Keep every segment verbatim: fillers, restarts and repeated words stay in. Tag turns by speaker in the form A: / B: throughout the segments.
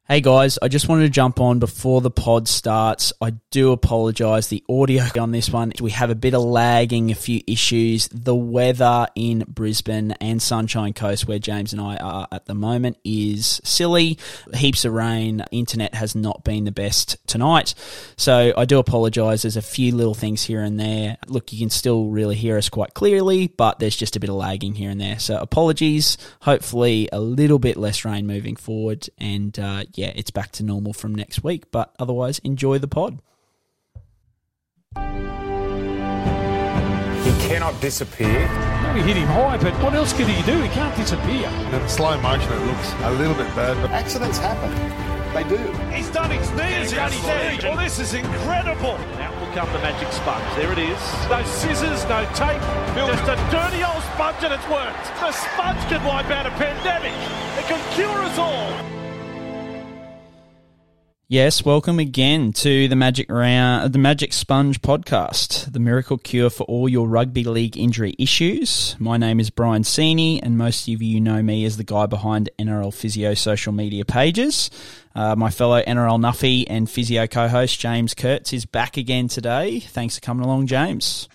A: Hey guys, I just wanted to jump on before the pod starts. I do apologise. The audio on this one, we have a bit of lagging, a few issues. The weather in Brisbane and Sunshine Coast, where James and I are at the moment, is silly. Heaps of rain. Internet has not been the best tonight. So I do apologise. There's a few little things here and there. Look, you can still really hear us quite clearly, but there's just a bit of lagging here and there. So apologies. Hopefully a little bit less rain moving forward, and uh, yeah, it's back to normal from next week. But otherwise, enjoy the pod.
B: He cannot disappear.
C: Maybe hit him high, but what else can he do? He can't disappear.
D: In slow motion, it looks a little bit bad. But
E: accidents happen. They do.
C: He's done his knee. He's done his knee. Well, this is incredible.
F: Out will come the magic sponge. There it is.
C: No scissors, no tape. Just a dirty old sponge, and it's worked. The sponge can wipe out a pandemic. It can cure us all.
A: Yes, welcome again to the Magic Round, the Magic Sponge podcast, the miracle cure for all your rugby league injury issues. My name is Brian Seeney, and most of you know me as the guy behind N R L Physio social media pages. Uh, my fellow N R L Nuffy and Physio co-host James Kurtz is back again today. Thanks for coming along, James.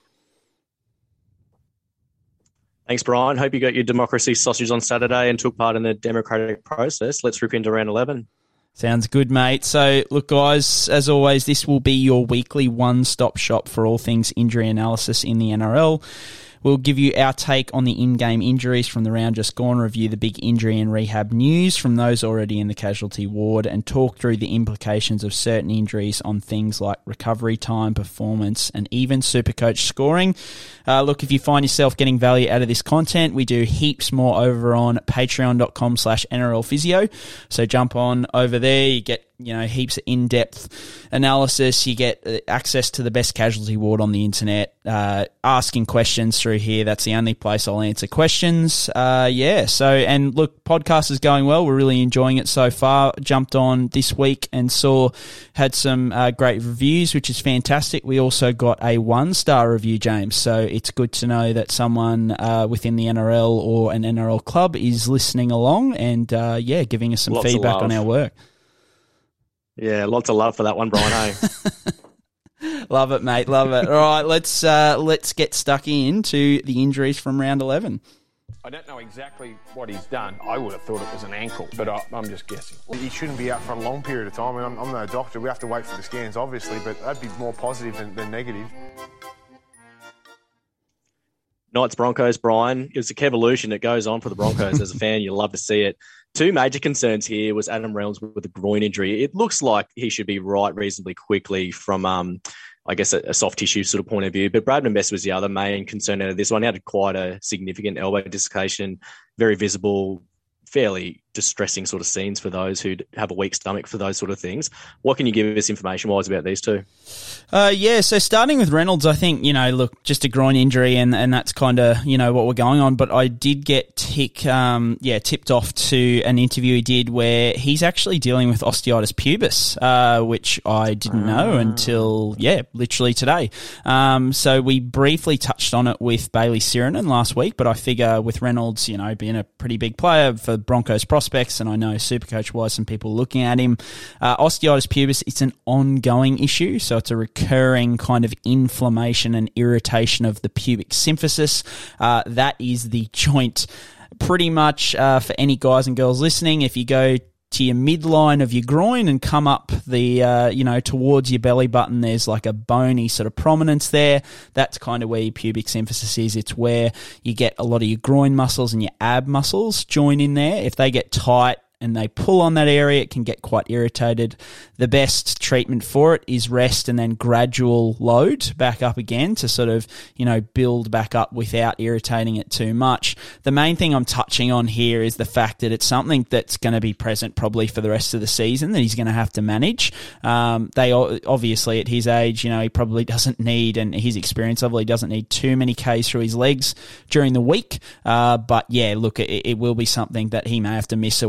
F: Thanks, Brian. Hope you got your democracy sausage on Saturday and took part in the democratic process. Let's rip into round eleven.
A: Sounds good, mate. So, look, guys, as always, this will be your weekly one-stop shop for all things injury analysis in the N R L. We'll give you our take on the in-game injuries from the round just gone, review the big injury and rehab news from those already in the casualty ward, and talk through the implications of certain injuries on things like recovery time, performance, and even Supercoach scoring. Uh, look, if you find yourself getting value out of this content, we do heaps more over on patreon.com slash NRL Physio. So jump on over there. You get you know, heaps of in-depth analysis. You get uh, access to the best casualty ward on the internet, uh, asking questions through here. That's the only place I'll answer questions. Uh, yeah, so, and look, podcast is going well. We're really enjoying it so far. Jumped on this week and saw, had some uh, great reviews, which is fantastic. We also got a one-star review, James, so it's good to know that someone uh, within the N R L or an N R L club is listening along and, uh, yeah, giving us some
F: Lots
A: feedback on our work.
F: Yeah, lots of love for that one, Brian. Hey?
A: Love it, mate. Love it. All right, let's uh, let's get stuck into the injuries from round eleven.
B: I don't know exactly what he's done. I would have thought it was an ankle, but I, I'm just guessing.
D: he shouldn't be out for a long period of time. I mean, I'm, I'm no doctor. We have to wait for the scans, obviously, but that'd be more positive than, than negative.
F: Knights Broncos, Brian. It was a Kevolution that goes on for the Broncos. As a fan, you love to see it. Two major concerns here was Adam Reynolds with a groin injury. It looks like he should be right reasonably quickly from, um, I guess, a, a soft tissue sort of point of view. But Bradman Best was the other main concern out of this one. He had quite a significant elbow dislocation, very visible, fairly distressing sort of scenes for those who have a weak stomach for those sort of things. What can you give us information-wise about these two?
A: Uh, yeah, so starting with Reynolds, I think, you know, look, just a groin injury and, and that's kind of, you know, what we're going on. But I did get tick, um, yeah, tipped off to an interview he did where he's actually dealing with osteitis pubis, uh, which I didn't know until, yeah, literally today. Um, so we briefly touched on it with Bailey Sirenen last week, but I figure with Reynolds, you know, being a pretty big player for Broncos prospects, and I know Supercoach-wise some people looking at him, uh, osteitis pubis, it's an ongoing issue, so it's a recurring kind of inflammation and irritation of the pubic symphysis. Uh, that is the joint pretty much uh, for any guys and girls listening. If you go to your midline of your groin and come up the, uh, you know, towards your belly button, there's like a bony sort of prominence there. That's kind of where your pubic symphysis is. It's where you get a lot of your groin muscles and your ab muscles join in there. If they get tight and they pull on that area, it can get quite irritated. The best treatment for it is rest and then gradual load back up again to sort of, you know, build back up without irritating it too much. The main thing I'm touching on here is the fact that it's something that's going to be present probably for the rest of the season that he's going to have to manage. Um, they obviously at his age, you know, he probably doesn't need, and his experience level, he doesn't need too many Ks through his legs during the week. Uh, but yeah, look, it, it will be something that he may have to miss a week or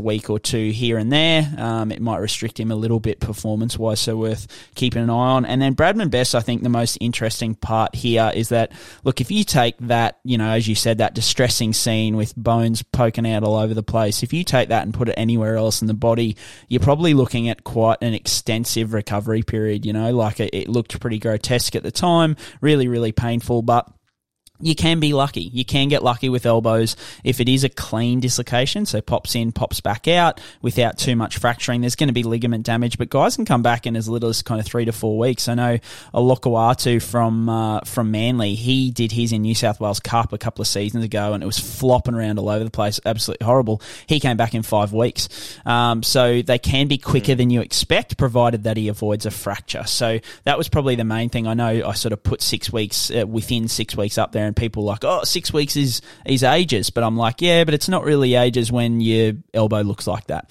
A: two here and there. Um, it might restrict him a little bit performance-wise, so worth keeping an eye on. And then Bradman Best, I think the most interesting part here is that, look, if you take that, you know, as you said, that distressing scene with bones poking out all over the place, if you take that and put it anywhere else in the body, you're probably looking at quite an extensive recovery period, you know, like it, it looked pretty grotesque at the time, really, really painful, but you can be lucky. You can get lucky with elbows. If it is a clean dislocation, so pops in, pops back out without too much fracturing, there's going to be ligament damage, but guys can come back in as little as kind of three to four weeks. I know Olokoatu from uh, from Manly, he did his in New South Wales Cup a couple of seasons ago, and it was flopping around all over the place, absolutely horrible. He came back in five weeks. Um, so they can be quicker than you expect, provided that he avoids a fracture. So that was probably the main thing. I know I sort of put six weeks, uh, within six weeks up there, and people are like, oh, six weeks is, is ages. But I'm like, yeah, but it's not really ages when your elbow looks like that.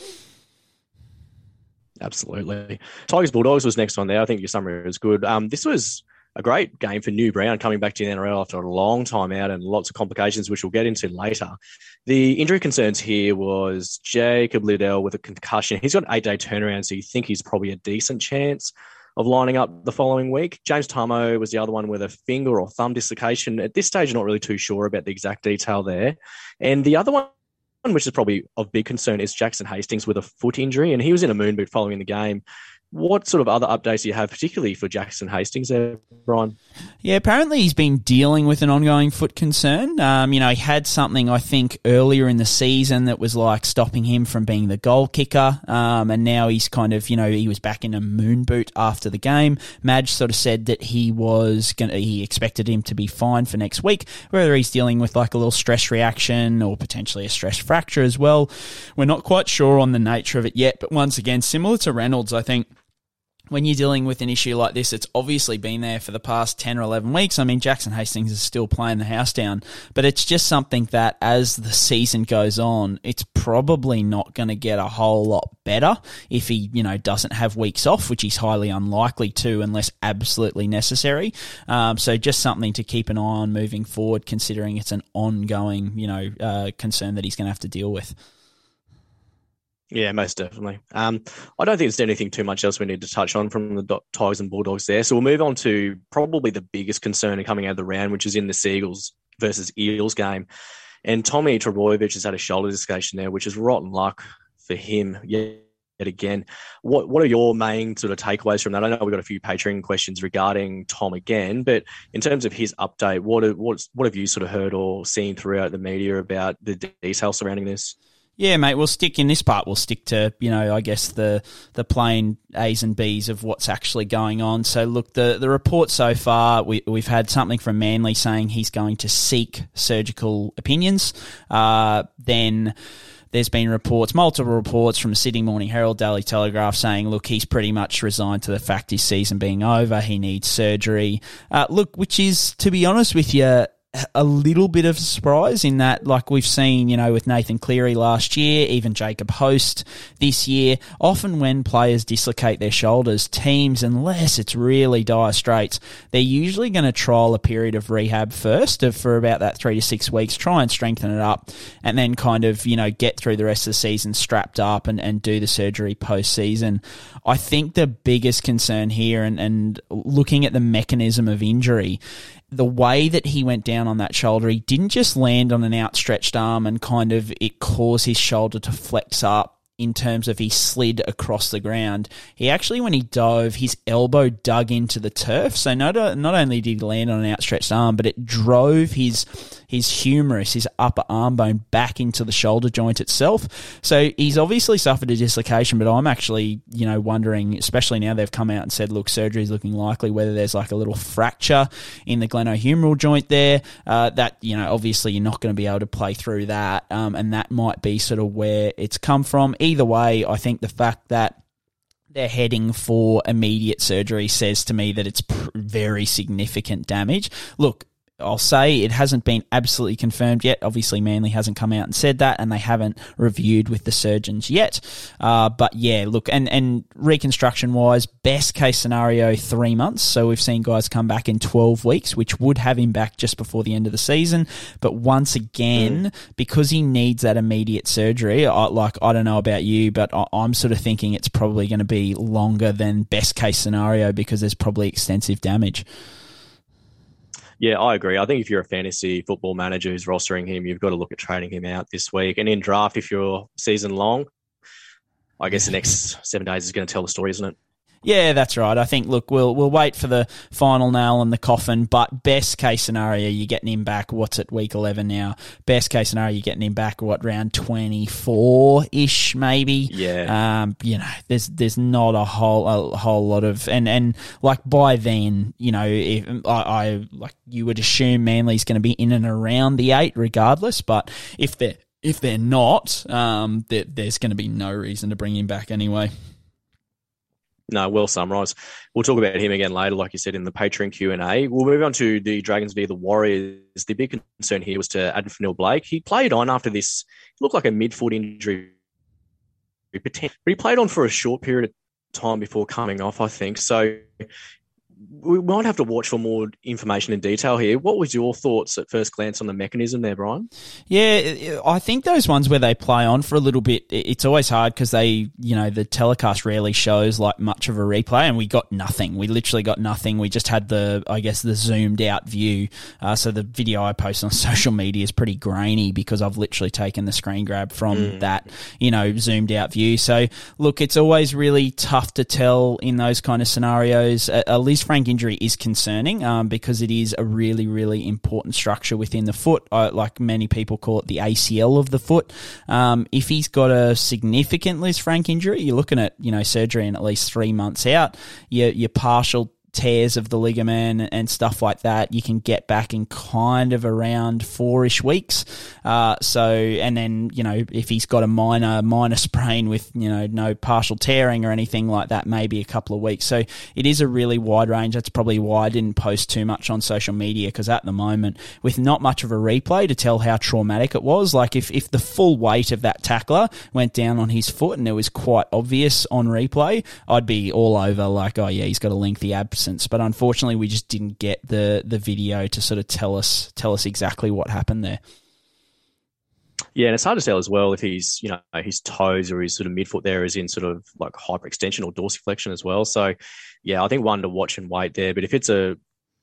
F: Absolutely. Tigers Bulldogs was next on there. I think your summary was good. Um, this was a great game for New Brown coming back to the N R L after a long time out and lots of complications, which we'll get into later. The injury concerns here was Jacob Liddell with a concussion. He's got an eight-day turnaround, so you think he's probably a decent chance of lining up the following week. James Tamo was the other one with a finger or thumb dislocation. At this stage, not really too sure about the exact detail there. And the other one, which is probably of big concern, is Jackson Hastings with a foot injury, and he was in a moon boot following the game. What sort of other updates do you have, particularly for Jackson Hastings there, Brian?
A: Yeah, apparently he's been dealing with an ongoing foot concern. Um, you know, he had something, I think, earlier in the season that was like stopping him from being the goal kicker. Um, and now he's kind of, you know, he was back in a moon boot after the game. Madge sort of said that he was going to, he expected him to be fine for next week. Whether he's dealing with like a little stress reaction or potentially a stress fracture as well, we're not quite sure on the nature of it yet. But once again, similar to Reynolds, I think, when you're dealing with an issue like this, it's obviously been there for the past ten or eleven weeks. I mean, Jackson Hastings is still playing the house down, but it's just something that as the season goes on, it's probably not going to get a whole lot better if he, you know, doesn't have weeks off, which he's highly unlikely to unless absolutely necessary. Um, so just something to keep an eye on moving forward, considering it's an ongoing, you know, uh, concern that he's going to have to deal with.
F: Yeah, most definitely. Um, I don't think there's anything too much else we need to touch on from the Tigers and Bulldogs there. So we'll move on to probably the biggest concern coming out of the round, which is in the Seagulls versus Eels game. And Tommy Trbojevic has had a shoulder dislocation there, which is rotten luck for him yet again. What what are your main sort of takeaways from that? I know we've got a few Patreon questions regarding Tom again, but in terms of his update, what what what have you sort of heard or seen throughout the media about the details surrounding this?
A: Yeah, mate, we'll stick in this part. We'll stick to, you know, I guess the the plain A's and B's of what's actually going on. So, look, the, the report so far, we, we've had something from Manly saying he's going to seek surgical opinions. Uh, then there's been reports, multiple reports from the Sydney Morning Herald, Daily Telegraph saying, look, he's pretty much resigned to the fact his season being over. He needs surgery. Uh, look, which is, to be honest with you, a little bit of a surprise in that, like we've seen, you know, with Nathan Cleary last year, even Jacob Host this year, often when players dislocate their shoulders, teams, unless it's really dire straits, they're usually going to trial a period of rehab first for about that three to six weeks, try and strengthen it up, and then kind of, you know, get through the rest of the season strapped up and, and do the surgery post-season. I think the biggest concern here, and, and looking at the mechanism of injury, the way that he went down on that shoulder, he didn't just land on an outstretched arm and kind of it caused his shoulder to flex up in terms of he slid across the ground. He actually, when he dove, his elbow dug into the turf. So not, not only did he land on an outstretched arm, but it drove his his humerus, his upper arm bone, back into the shoulder joint itself. So he's obviously suffered a dislocation, but I'm actually, you know, wondering, especially now they've come out and said, look, surgery is looking likely, whether there's like a little fracture in the glenohumeral joint there. Uh, that, you know, obviously you're not going to be able to play through that, um, and that might be sort of where it's come from. Either way, I think the fact that they're heading for immediate surgery says to me that it's pr- very significant damage. Look, I'll say it hasn't been absolutely confirmed yet. Obviously, Manly hasn't come out and said that, and they haven't reviewed with the surgeons yet. Uh, but yeah, look, and, and reconstruction-wise, best case scenario, three months. So we've seen guys come back in twelve weeks, which would have him back just before the end of the season. But once again, mm. because he needs that immediate surgery, I, like, I don't know about you, but I, I'm sort of thinking it's probably going to be longer than best case scenario because there's probably extensive damage.
F: Yeah, I agree. I think if you're a fantasy football manager who's rostering him, you've got to look at trading him out this week. And in draft, if you're season long, I guess the next seven days is going to tell the story, isn't it?
A: Yeah, that's right. I think, look, we'll we'll wait for the final nail in the coffin, but best case scenario, you're getting him back, what's it, week eleven now? Best case scenario, you're getting him back, what, round twenty-four-ish, maybe?
F: Yeah.
A: Um, you know, there's there's not a whole a whole lot of, and, and like by then, you know, if, I, I like you would assume Manly's going to be in and around the eight regardless, but if they're, if they're not, um, there, there's going to be no reason to bring him back anyway.
F: No, well summarised. We'll talk about him again later, like you said, in the Patreon Q and A. We'll move on to the Dragons v the Warriors. The big concern here was to Adam Fanil-Blake. He played on after this, looked like a mid-foot injury, but he played on for a short period of time before coming off, I think. So we might have to watch for more information in detail here. What was your thoughts at first glance on the mechanism there, Brian?
A: Yeah, I think those ones where they play on for a little bit, it's always hard because they, you know, the telecast rarely shows like much of a replay, and we got nothing. We literally got nothing. We just had the, I guess, the zoomed out view. Uh, so the video I post on social media is pretty grainy because I've literally taken the screen grab from mm. that, you know, zoomed out view. So look, it's always really tough to tell in those kind of scenarios. At, at least Frank injury is concerning um, because it is a really, really important structure within the foot. I, like many people call it the A C L of the foot. Um, if he's got a significant Liz Frank injury, you're looking at, you know, surgery in at least three months out. Your, your partial tears of the ligament and stuff like that, you can get back in kind of around four-ish weeks. Uh, so, and then, you know, if he's got a minor, minor sprain with, you know, no partial tearing or anything like that, maybe a couple of weeks. So it is a really wide range. That's probably why I didn't post too much on social media, because at the moment, with not much of a replay to tell how traumatic it was, like if, if the full weight of that tackler went down on his foot and it was quite obvious on replay, I'd be all over like, oh yeah, he's got a lengthy absence. But unfortunately, we just didn't get the the video to sort of tell us tell us exactly what happened there.
F: Yeah, and it's hard to tell as well if he's, you know, his toes or his sort of midfoot there is in sort of like hyperextension or dorsiflexion as well. So, yeah, I think one to watch and wait there. But if it's a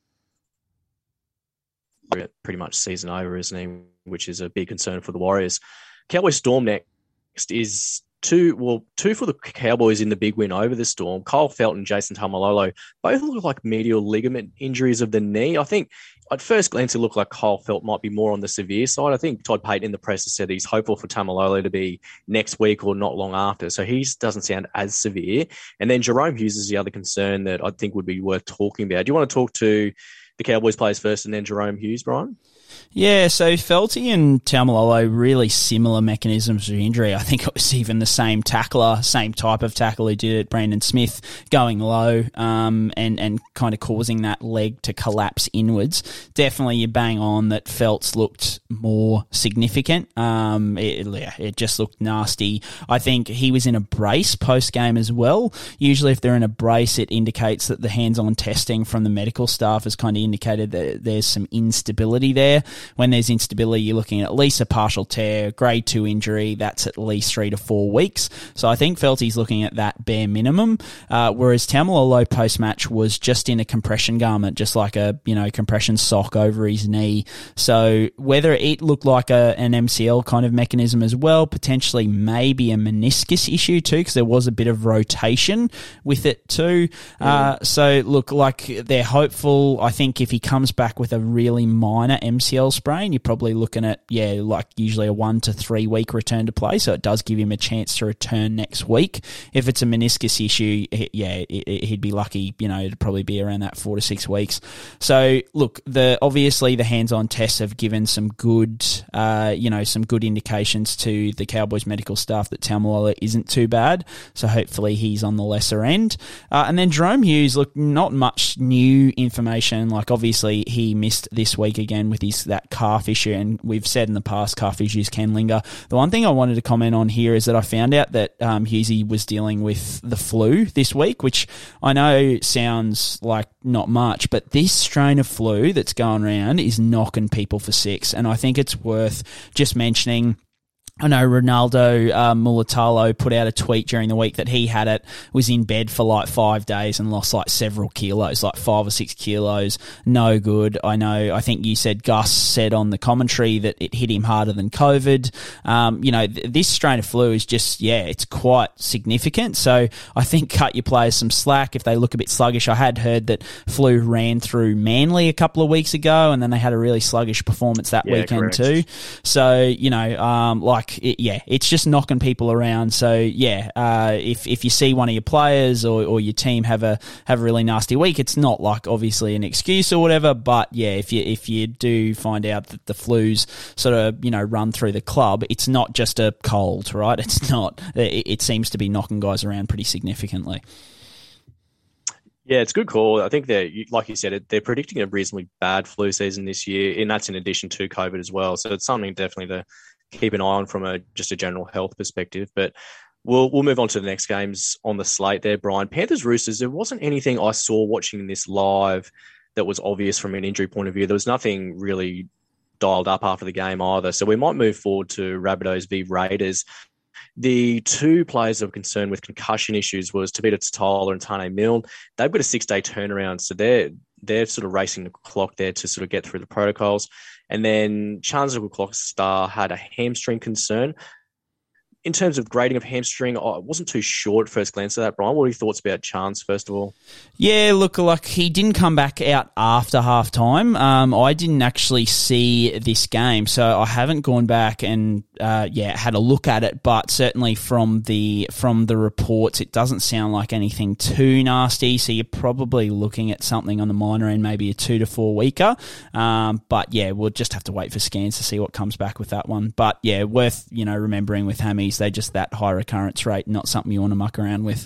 F: pretty much season over, isn't he? Which is a big concern for the Warriors. Cowboys Storm next is two, well, two for the Cowboys in the big win over the Storm. Kyle Felton, Jason Taumalolo, both look like medial ligament injuries of the knee. I think at first glance, it looked like Kyle Felton might be more on the severe side. I think Todd Payton in the press has said he's hopeful for Taumalolo to be next week or not long after. So he doesn't sound as severe. And then Jerome Hughes is the other concern that I think would be worth talking about. Do you want to talk to the Cowboys players first and then Jerome Hughes, Brian?
A: Yeah, so Felty and Taumalolo, really similar mechanisms of injury. I think it was even the same tackler, same type of tackle who did it, Brandon Smith, going low um, and, and kind of causing that leg to collapse inwards. Definitely you bang on that Felt's looked more significant. Um, it, it just looked nasty. I think he was in a brace post-game as well. Usually if they're in a brace, it indicates that the hands-on testing from the medical staff has kind of indicated that there's some instability there. When there's instability, you're looking at at least a partial tear, grade two injury. That's at least three to four weeks. So I think Felty's looking at that bare minimum. Uh, whereas Taumalolo post-match was just in a compression garment, just like a, you know, compression sock over his knee. So whether it looked like a, an M C L kind of mechanism as well, potentially maybe a meniscus issue too, because there was a bit of rotation with it too. Mm. Uh, so look, like they're hopeful. I think if he comes back with a really minor M C L C L sprain, you're probably looking at, yeah, like usually a one to three week return to play. So it does give him a chance to return next week. If it's a meniscus issue, yeah, he'd be lucky, you know, it'd probably be around that four to six weeks. So look, the obviously the hands-on tests have given some good, uh, you know, some good indications to the Cowboys medical staff that Taumalolo isn't too bad. So hopefully he's on the lesser end. Uh, and then Jerome Hughes, look, not much new information. Like obviously he missed this week again with his that calf issue, and we've said in the past calf issues can linger. The one thing I wanted to comment on here is that I found out that um, Hughesy was dealing with the flu this week, which I know sounds like not much, but this strain of flu that's going around is knocking people for six, and I think it's worth just mentioning. I know Ronaldo uh, Mulatalo put out a tweet during the week that he had it, was in bed for like five days and lost like several kilos, like five or six kilos. No good. I know, I think you said, Gus said on the commentary that it hit him harder than COVID. Um, you know, th- this strain of flu is just, yeah, it's quite significant. So I think cut your players some slack if they look a bit sluggish. I had heard that flu ran through Manly a couple of weeks ago, and then they had a really sluggish performance that yeah, weekend correct. too. So, you know, um, like, It, yeah, it's just knocking people around. So yeah, uh, if if you see one of your players or, or your team have a have a really nasty week, it's not like obviously an excuse or whatever. But yeah, if you if you do find out that the flu's sort of you know run through the club, it's not just a cold, right? It's not. It, it seems to be knocking guys around pretty significantly.
F: Yeah, it's a good call. I think they're, like you said, they're predicting a reasonably bad flu season this year, and that's in addition to COVID as well. So it's something definitely to keep an eye on from a just a general health perspective. But we'll we'll move on to the next games on the slate there, Brian. Panthers Roosters, there wasn't anything I saw watching this live that was obvious from an injury point of view. There was nothing really dialed up after the game either. So we might move forward to Rabbitohs v Raiders. The two players of concern with concussion issues was Tabita Tatala and Tane Milne. They've got a six-day turnaround, so they're they're sort of racing the clock there to sort of get through the protocols. And then Charnze Nicoll-Klokstad had a hamstring concern. In terms of grading of hamstring, I wasn't too sure at first glance of that, Brian. What are your thoughts about Chance, first of all?
A: Yeah, look, like he didn't come back out after half time. Um, I didn't actually see this game, so I haven't gone back and uh, yeah had a look at it. But certainly from the from the reports, it doesn't sound like anything too nasty. So you're probably looking at something on the minor end, maybe a two to four weeker. Um, but yeah, we'll just have to wait for scans to see what comes back with that one. But yeah, worth you know remembering with hammies. They're just that high recurrence rate, not something you want to muck around with.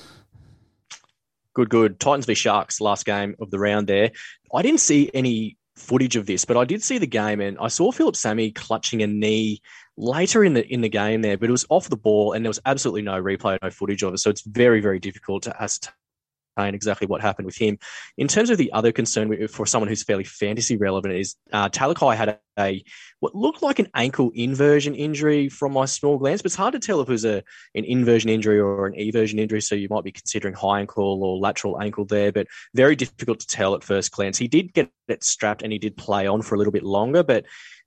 F: Good, good. Titans v Sharks, last game of the round there. I didn't see any footage of this, but I did see the game, and I saw Philip Sami clutching a knee later in the in the game there, but it was off the ball, and there was absolutely no replay, no footage of it, so it's very, very difficult to ascertain exactly what happened with him. In terms of the other concern for someone who's fairly fantasy relevant is uh, Talakai had a, a what looked like an ankle inversion injury from my small glance, but it's hard to tell if it was a an inversion injury or an eversion injury, so you might be considering high ankle or lateral ankle there, but very difficult to tell at first glance. He did get it strapped and he did play on for a little bit longer, but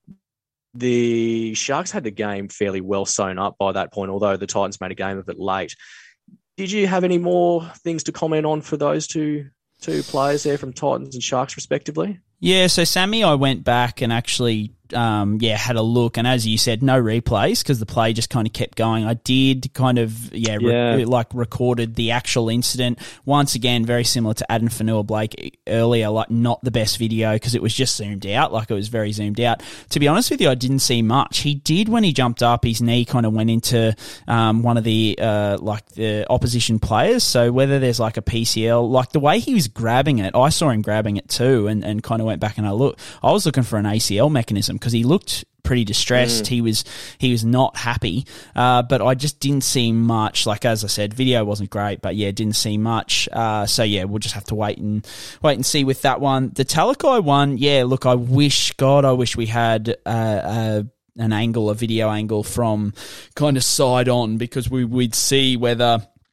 F: the Sharks had the game fairly well sewn up by that point, although the Titans made a game of it late. Did you have any more things to comment on for those two two players there from Titans and Sharks respectively?
A: Yeah, so Sammy, I went back and actually, um, yeah, had a look. And as you said, no replays because the play just kind of kept going. I did kind of, yeah,
F: yeah.
A: Re- like recorded the actual incident. Once again, very similar to Adam Fanua-Blake earlier, like not the best video because it was just zoomed out, like it was very zoomed out. To be honest with you, I didn't see much. He did, when he jumped up, his knee kind of went into um, one of the, uh, like the opposition players. So whether there's like a P C L, like the way he was grabbing it, I saw him grabbing it too and, and kind of went back and I look. I was looking for an A C L mechanism because he looked pretty distressed. Mm. He was he was not happy, uh, but I just didn't see much. Like as I said, video wasn't great, but yeah, didn't see much. Uh, so yeah, we'll just have to wait and wait and see with that one. The Talakai one, yeah. Look, I wish, God, I wish we had uh, uh, an angle, a video angle from kind of side on because we we'd see whether.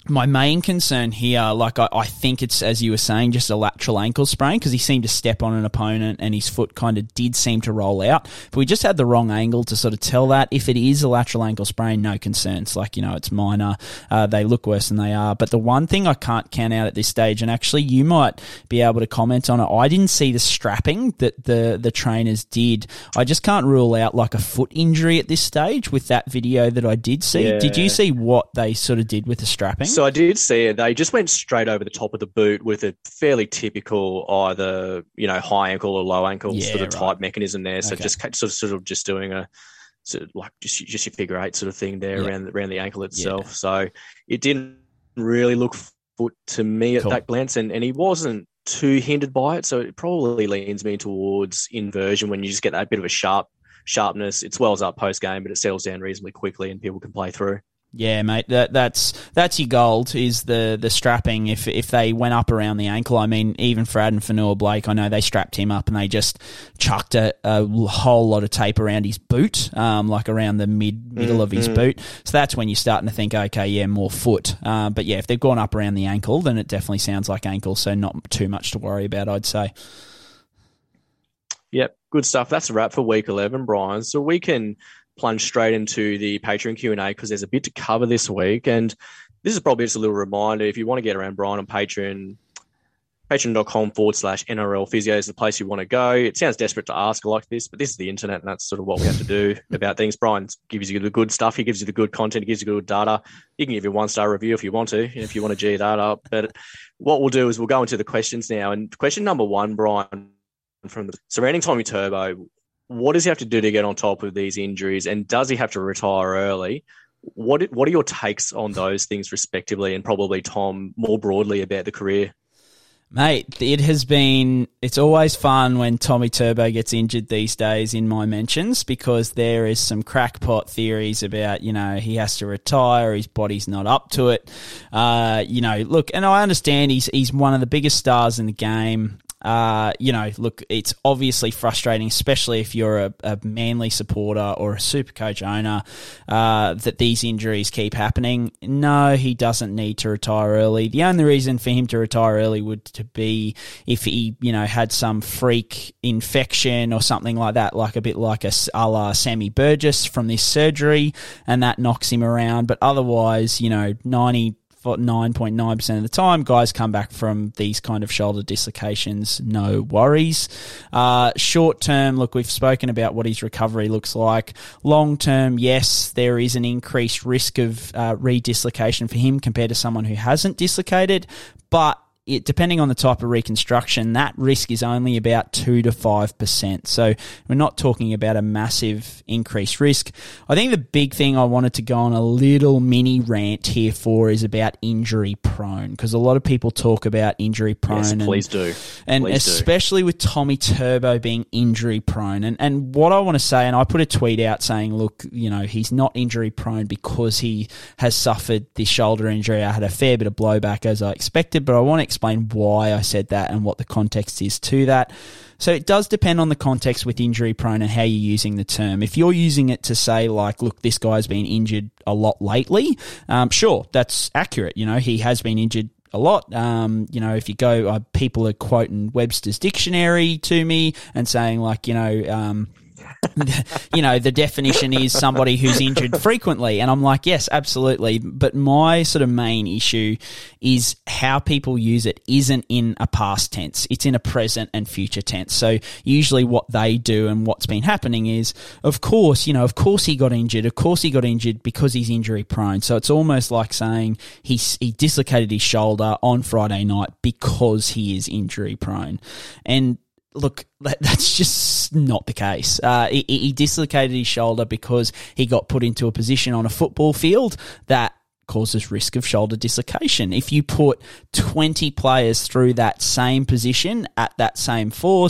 A: My main concern here, like I, I think it's, as you were saying, just a lateral ankle sprain because he seemed to step on an opponent and his foot kind of did seem to roll out. But we just had the wrong angle to sort of tell that. If it is a lateral ankle sprain, no concerns. Like, you know, it's minor. Uh, they look worse than they are. But the one thing I can't count out at this stage, and actually you might be able to comment on it, I didn't see the strapping that the, the trainers did. I just can't rule out like a foot injury at this stage with that video that I did see.
F: Yeah.
A: Did you see what they sort of did with the strapping?
F: So I did see it. They just went straight over the top of the boot with a fairly typical either, you know, high ankle or low ankle
A: Yeah,
F: sort of
A: right.
F: type mechanism there. So
A: Okay.
F: just sort of, sort of just doing a sort of like just, just your figure eight sort of thing there
A: Yeah.
F: around, around the ankle itself. So it didn't really look foot to me at
A: Cool.
F: that glance, and, and he wasn't too hindered by it. So it probably leans me towards inversion when you just get that bit of a sharp sharpness. It swells up post game, but it settles down reasonably quickly and people can play through.
A: Yeah, mate, that, that's that's your gold is the the strapping. If if they went up around the ankle, I mean, even for Adam Fanua-Blake, I know they strapped him up and they just chucked a, a whole lot of tape around his boot, um, like around the mid middle mm-hmm. of his boot. So that's when you're starting to think, okay, yeah, more foot. Uh, but yeah, if they've gone up around the ankle, then it definitely sounds like ankle. So not too much to worry about, I'd say.
F: Yep, good stuff. That's a wrap for week eleven, Brian. So we can plunge straight into the Patreon Q and A because there's a bit to cover this week. And this is probably just a little reminder. If you want to get around Brian on Patreon, patreon.com forward slash NRL Physio is the place you want to go. It sounds desperate to ask like this, but this is the internet and that's sort of what we have to do about things. Brian gives you the good stuff. He gives you the good content. He gives you good data. He can give you a one-star review if you want to, if you want to G that up. But what we'll do is we'll go into the questions now. And question number one, Brian, from the surrounding Tommy Turbo, what does he have to do to get on top of these injuries, and does he have to retire early? What What are your takes on those things respectively, and probably, Tom, more broadly about the career?
A: Mate, it has been, it's always fun when Tommy Turbo gets injured these days in my mentions because there is some crackpot theories about, you know, he has to retire, his body's not up to it. Uh, you know, look, and I understand he's he's one of the biggest stars in the game. Uh, you know, look, it's obviously frustrating, especially if you're a, a Manly supporter or a Supercoach owner, uh, that these injuries keep happening. No, he doesn't need to retire early. The only reason for him to retire early would to be if he, you know, had some freak infection or something like that, like a bit like a, a la Sammy Burgess from this surgery, and that knocks him around. But otherwise, you know, ninety nine point nine percent of the time, guys come back from these kind of shoulder dislocations, no worries. Uh, short term, look, we've spoken about what his recovery looks like. Long term, yes, there is an increased risk of uh, re-dislocation for him compared to someone who hasn't dislocated, but It, depending on the type of reconstruction, that risk is only about two to five percent. So we're not talking about a massive increased risk. I think the big thing I wanted to go on a little mini rant here for is about injury prone, because a lot of people talk about injury prone.
F: Yes,
A: and,
F: please do.
A: And
F: please
A: especially
F: do.
A: with Tommy Turbo being injury prone. And, and what I want to say, and I put a tweet out saying, look, you know, he's not injury prone because he has suffered this shoulder injury. I had a fair bit of blowback as I expected, but I want to explain why I said that and what the context is to that. So it does depend on the context with injury prone and how you're using the term. If you're using it to say, like, look, this guy's been injured a lot lately, um, sure, that's accurate. You know, he has been injured a lot. Um, you know, if you go, uh, people are quoting Webster's Dictionary to me and saying, like, you know, um, you know, the definition is somebody who's injured frequently. And I'm like, yes, absolutely. But my sort of main issue is how people use it isn't in a past tense. It's in a present and future tense. So usually what they do and what's been happening is, of course, you know, of course he got injured. Of course he got injured because he's injury prone. So it's almost like saying he, he dislocated his shoulder on Friday night because he is injury prone. And look, that's just not the case. Uh, he, he dislocated his shoulder because he got put into a position on a football field that causes risk of shoulder dislocation. If you put twenty players through that same position at that same force,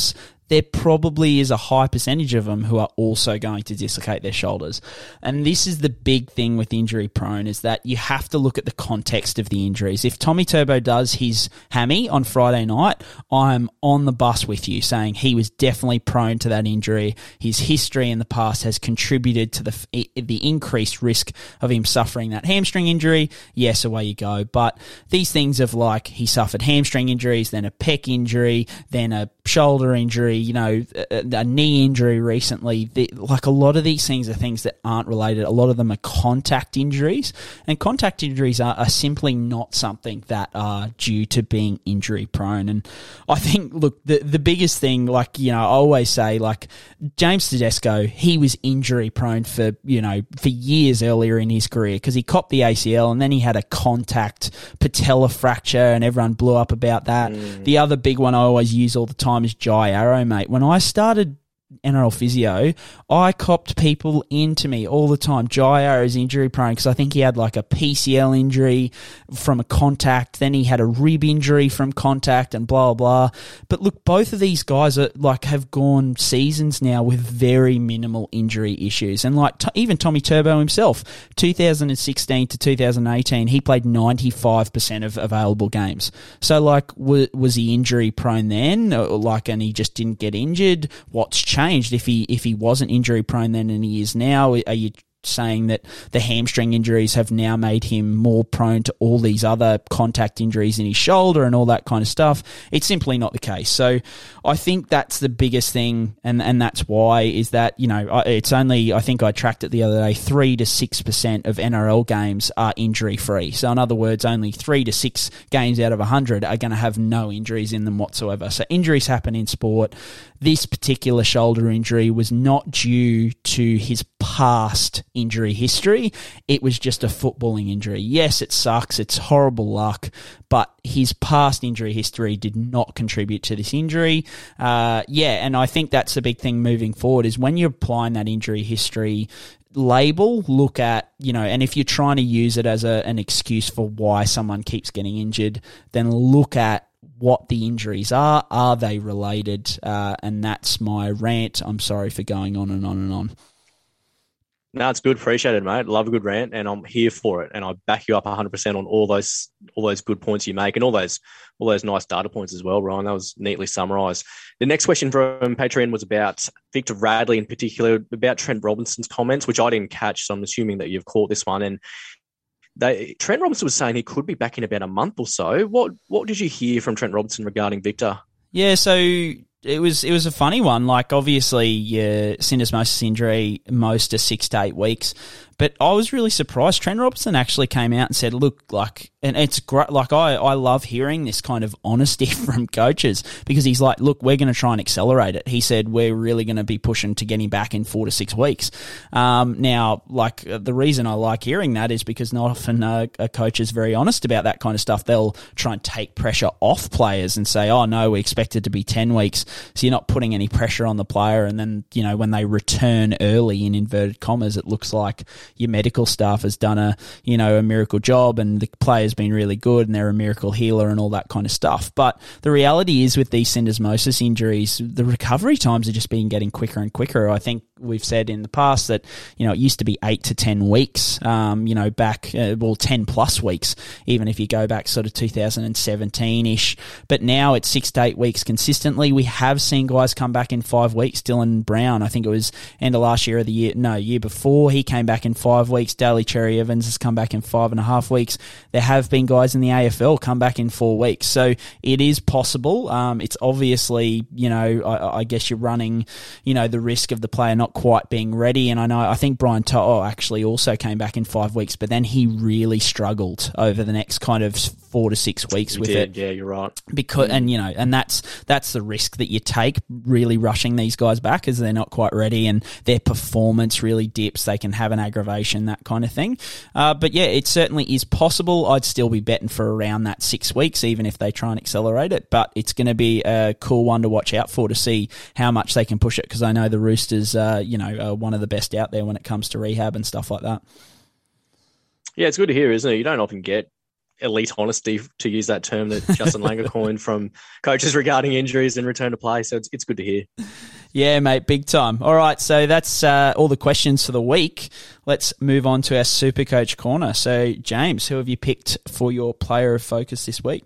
A: there probably is a high percentage of them who are also going to dislocate their shoulders. And this is the big thing with injury prone, is that you have to look at the context of the injuries. If Tommy Turbo does his hammy on Friday night, I'm on the bus with you saying he was definitely prone to that injury. His history in the past has contributed to the the increased risk of him suffering that hamstring injury. Yes, away you go. But these things of like he suffered hamstring injuries, then a pec injury, then a shoulder injury, you know, a, a knee injury recently. The, like a lot of these things are things that aren't related. A lot of them are contact injuries, and contact injuries are, are simply not something that are due to being injury prone. And I think, look, the the biggest thing, like, you know, I always say, like, James Tedesco, he was injury prone for, you know, for years earlier in his career because he copped the A C L and then he had a contact patella fracture and everyone blew up about that. Mm. The other big one I always use all the time is Jai Arrow, mate. When I started N R L physio, I copped people into me all the time. Jai Arrow's injury prone because I think he had like a P C L injury from a contact, then he had a rib injury from contact and blah, blah. But look, both of these guys are like have gone seasons now with very minimal injury issues. And like t- even Tommy Turbo himself, two thousand sixteen to two thousand eighteen, he played ninety-five percent of available games. So like, w- was he injury prone then? Or like, and he just didn't get injured? What's changed? Changed if he if he wasn't injury prone then and he is now? Are you saying that the hamstring injuries have now made him more prone to all these other contact injuries in his shoulder and all that kind of stuff? It's simply not the case. So I think that's the biggest thing, and, and that's why is that, you know, it's only, I think I tracked it the other day, three to six percent of N R L games are injury-free. So in other words, only three to six games out of one hundred are going to have no injuries in them whatsoever. So injuries happen in sport. This particular shoulder injury was not due to his past injury history. It was just a footballing injury. Yes, it sucks. It's horrible luck, but his past injury history did not contribute to this injury. Uh, yeah, and I think that's the big thing moving forward is when you're applying that injury history label, look at, you know, and if you're trying to use it as a, an excuse for why someone keeps getting injured, then look at what the injuries are. Are they related? Uh, and that's my rant. I'm sorry for going on and on and on.
F: No, it's good. Appreciate it, mate. Love a good rant, and I'm here for it. And I back you up one hundred percent on all those all those good points you make, and all those all those nice data points as well, Ryan. That was neatly summarised. The next question from Patreon was about Victor Radley, in particular, about Trent Robinson's comments, which I didn't catch, so I'm assuming that you've caught this one. And they, Trent Robinson was saying he could be back in about a month or so. What what did you hear from Trent Robinson regarding Victor?
A: Yeah, so it was it was a funny one. Like, obviously, yeah, syndesmosis injury, most are six to eight weeks. But I was really surprised. Trent Robinson actually came out and said, look, like, and it's great. Like, I, I love hearing this kind of honesty from coaches because he's like, look, we're going to try and accelerate it. He said, we're really going to be pushing to get him back in four to six weeks. Um, now, like, the reason I like hearing that is because not often uh, a coach is very honest about that kind of stuff. They'll try and take pressure off players and say, oh, no, we expect it to be ten weeks. So you're not putting any pressure on the player. And then, you know, when they return early, in inverted commas, it looks like your medical staff has done a, you know, a miracle job and the player's been really good and they're a miracle healer and all that kind of stuff. But the reality is with these syndesmosis injuries, the recovery times are just been getting quicker and quicker. I think we've said in the past that, you know, it used to be eight to ten weeks, um, you know, back, uh, well, ten plus weeks, even if you go back sort of two thousand seventeen-ish. But now it's six to eight weeks consistently. We have seen guys come back in five weeks. Dylan Brown, I think it was end of last year or the year, no, year before, he came back in five weeks. Daly Cherry Evans has come back in five and a half weeks. There have been guys in the A F L come back in four weeks. So it is possible. Um, it's obviously, you know, I, I guess you're running, you know, the risk of the player not quite being ready. And I know, I think Brian To'o actually also came back in five weeks, but then he really struggled over the next kind of four to six weeks
F: he
A: with
F: did.
A: it.
F: Yeah, you're right.
A: Because, and you know, and that's, that's the risk that you take really rushing these guys back as they're not quite ready and their performance really dips. They can have an aggravation, that kind of thing. Uh, but yeah, it certainly is possible. I'd still be betting for around that six weeks, even if they try and accelerate it. But it's going to be a cool one to watch out for to see how much they can push it, because I know the Roosters, uh, you know, are one of the best out there when it comes to rehab and stuff like that.
F: Yeah, it's good to hear, isn't it? You don't often get elite honesty, to use that term that Justin Langer coined from coaches regarding injuries and return to play. So it's, it's good to hear.
A: Yeah, mate, big time. All right, so that's uh, all the questions for the week. Let's move on to our Supercoach Corner. So, James, who have you picked for your player of focus this week?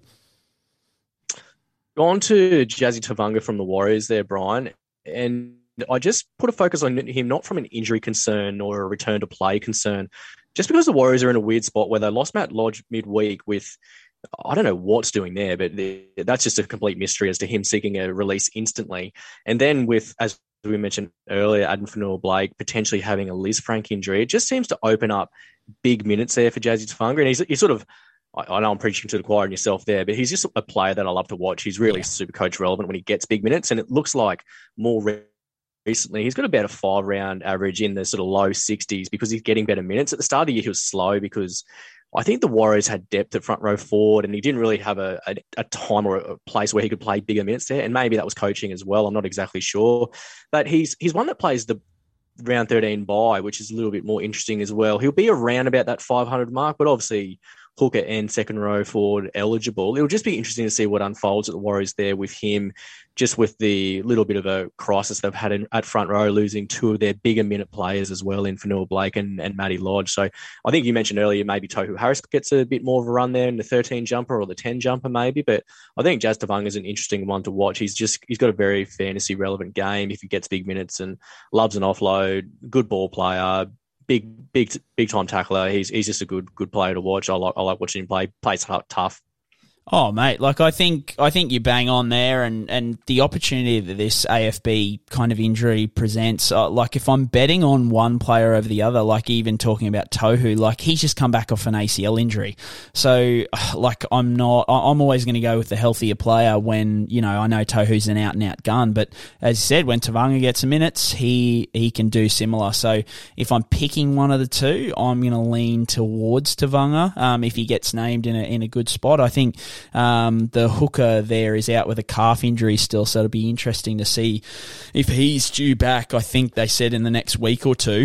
F: Gone to Jazzy Tavanga from the Warriors there, Brian, and I just put a focus on him not from an injury concern or a return to play concern, just because the Warriors are in a weird spot where they lost Matt Lodge midweek with, I don't know what's doing there, but that's just a complete mystery as to him seeking a release instantly. And then with, as we mentioned earlier, Adam Fanua-Blake potentially having a Liz Frank injury, it just seems to open up big minutes there for Jazzy Tavanga. And he's, he's sort of, I know I'm preaching to the choir and yourself there, but he's just a player that I love to watch. He's really yeah. super coach relevant when he gets big minutes, and it looks like more re- recently he's got about a five round average in the sort of low sixties because he's getting better minutes. At the start of the year, he was slow because I think the Warriors had depth at front row forward, and he didn't really have a, a, a time or a place where he could play bigger minutes there. And maybe that was coaching as well. I'm not exactly sure, but he's he's one that plays the round thirteen bye, which is a little bit more interesting as well. He'll be around about that five hundred mark, but obviously hooker and second row forward eligible. It'll just be interesting to see what unfolds at the Warriors there with him, just with the little bit of a crisis they've had in, at front row, losing two of their bigger minute players as well in Fanua-Blake and, and Matty Lodge. So I think you mentioned earlier maybe Tohu Harris gets a bit more of a run there in the thirteen jumper or the ten jumper maybe, but I think Jazz Tavanga is an interesting one to watch. He's just he's got a very fantasy relevant game if he gets big minutes and loves an offload, good ball player, Big, big, big time tackler. He's he's just a good, good player to watch. I like, I like watching him play. Plays tough.
A: Oh, mate, like I think I think you bang on there, and, and the opportunity that this A F B kind of injury presents, uh, like if I'm betting on one player over the other, like even talking about Tohu, like he's just come back off an A C L injury. So, like I'm not, I'm always going to go with the healthier player when, you know, I know Tohu's an out-and-out gun, but as you said, when Tavanga gets some minutes, he, he can do similar. So if I'm picking one of the two, I'm going to lean towards Tavanga um, if he gets named in a, in a good spot. I think Um, the hooker there is out with a calf injury still, so it'll be interesting to see if he's due back. I think they said in the next week or two.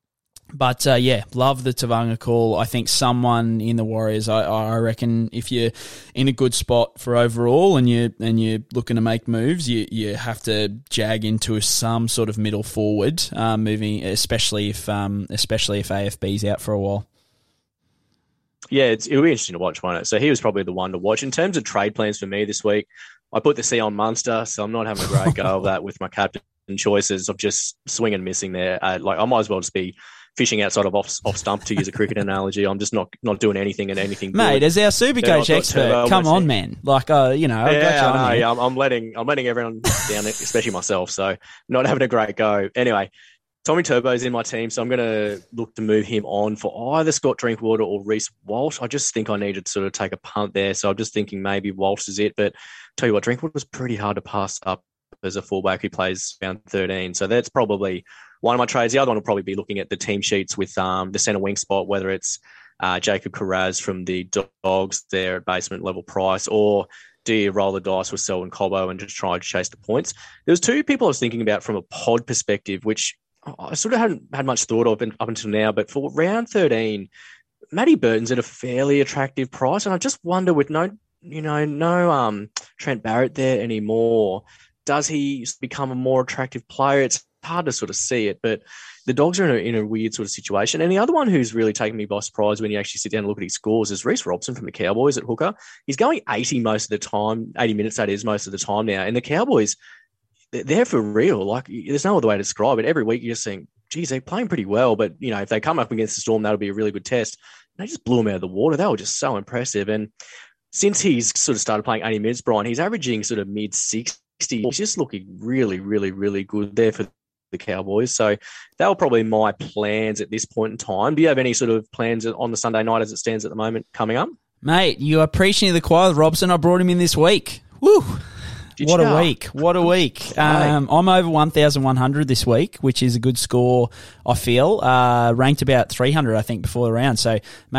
A: But, uh, yeah, love the Tavanga call. I think someone in the Warriors, I, I reckon if you're in a good spot for overall and, you, and you're looking to make moves, you, you have to jag into some sort of middle forward, uh, moving, especially if um, especially if A F B's out for a while.
F: Yeah, it's, it'll be interesting to watch, won't it? So he was probably the one to watch. In terms of trade plans for me this week, I put the Sion Munster, so I'm not having a great go of that with my captain choices of just swinging and missing there. Uh, like I might as well just be fishing outside of off, off stump, to use a cricket analogy. I'm just not not doing anything and anything good.
A: Mate, as our Supercoach expert, Turbo, come on, man. Like, uh, you know, I've
F: yeah,
A: got you
F: I
A: on
F: know,
A: here.
F: yeah, I'm, I'm letting I'm letting everyone down, especially myself. So not having a great go. Anyway, Tommy Turbo's in my team, so I'm going to look to move him on for either Scott Drinkwater or Reece Walsh. I just think I needed to sort of take a punt there, so I'm just thinking maybe Walsh is it. But tell you what, Drinkwater was pretty hard to pass up as a fullback who plays round thirteen. So that's probably one of my trades. The other one will probably be looking at the team sheets with um, the centre wing spot, whether it's uh, Jacob Carraz from the Dogs there at basement level price, or do you roll the dice with Selwyn Cobbo and just try to chase the points? There was two people I was thinking about from a pod perspective, which I sort of hadn't had much thought of up until now, but for round thirteen, Matty Burton's at a fairly attractive price, and I just wonder with no, you know, no um, Trent Barrett there anymore, does he become a more attractive player? It's hard to sort of see it, but the Dogs are in a, in a weird sort of situation. And the other one who's really taken me by surprise when you actually sit down and look at his scores is Reece Robson from the Cowboys at hooker. He's going eighty most of the time, eighty minutes that is most of the time now, and the Cowboys, they're for real. Like, there's no other way to describe it. Every week you're just saying, geez, they're playing pretty well, but, you know, if they come up against the Storm, that'll be a really good test. And they just blew them out of the water. They were just so impressive. And since he's sort of started playing eighty minutes, Brian, he's averaging sort of mid-sixties. He's just looking really, really, really good there for the Cowboys. So that were probably my plans at this point in time. Do you have any sort of plans on the Sunday night as it stands at the moment coming up?
A: Mate, you are preaching to the choir, Robson. I brought him in this week. Woo! Did what a week. What a week. Um, I'm over one thousand one hundred this week, which is a good score, I feel. Uh, ranked about three hundred, I think, before the round. So, mate,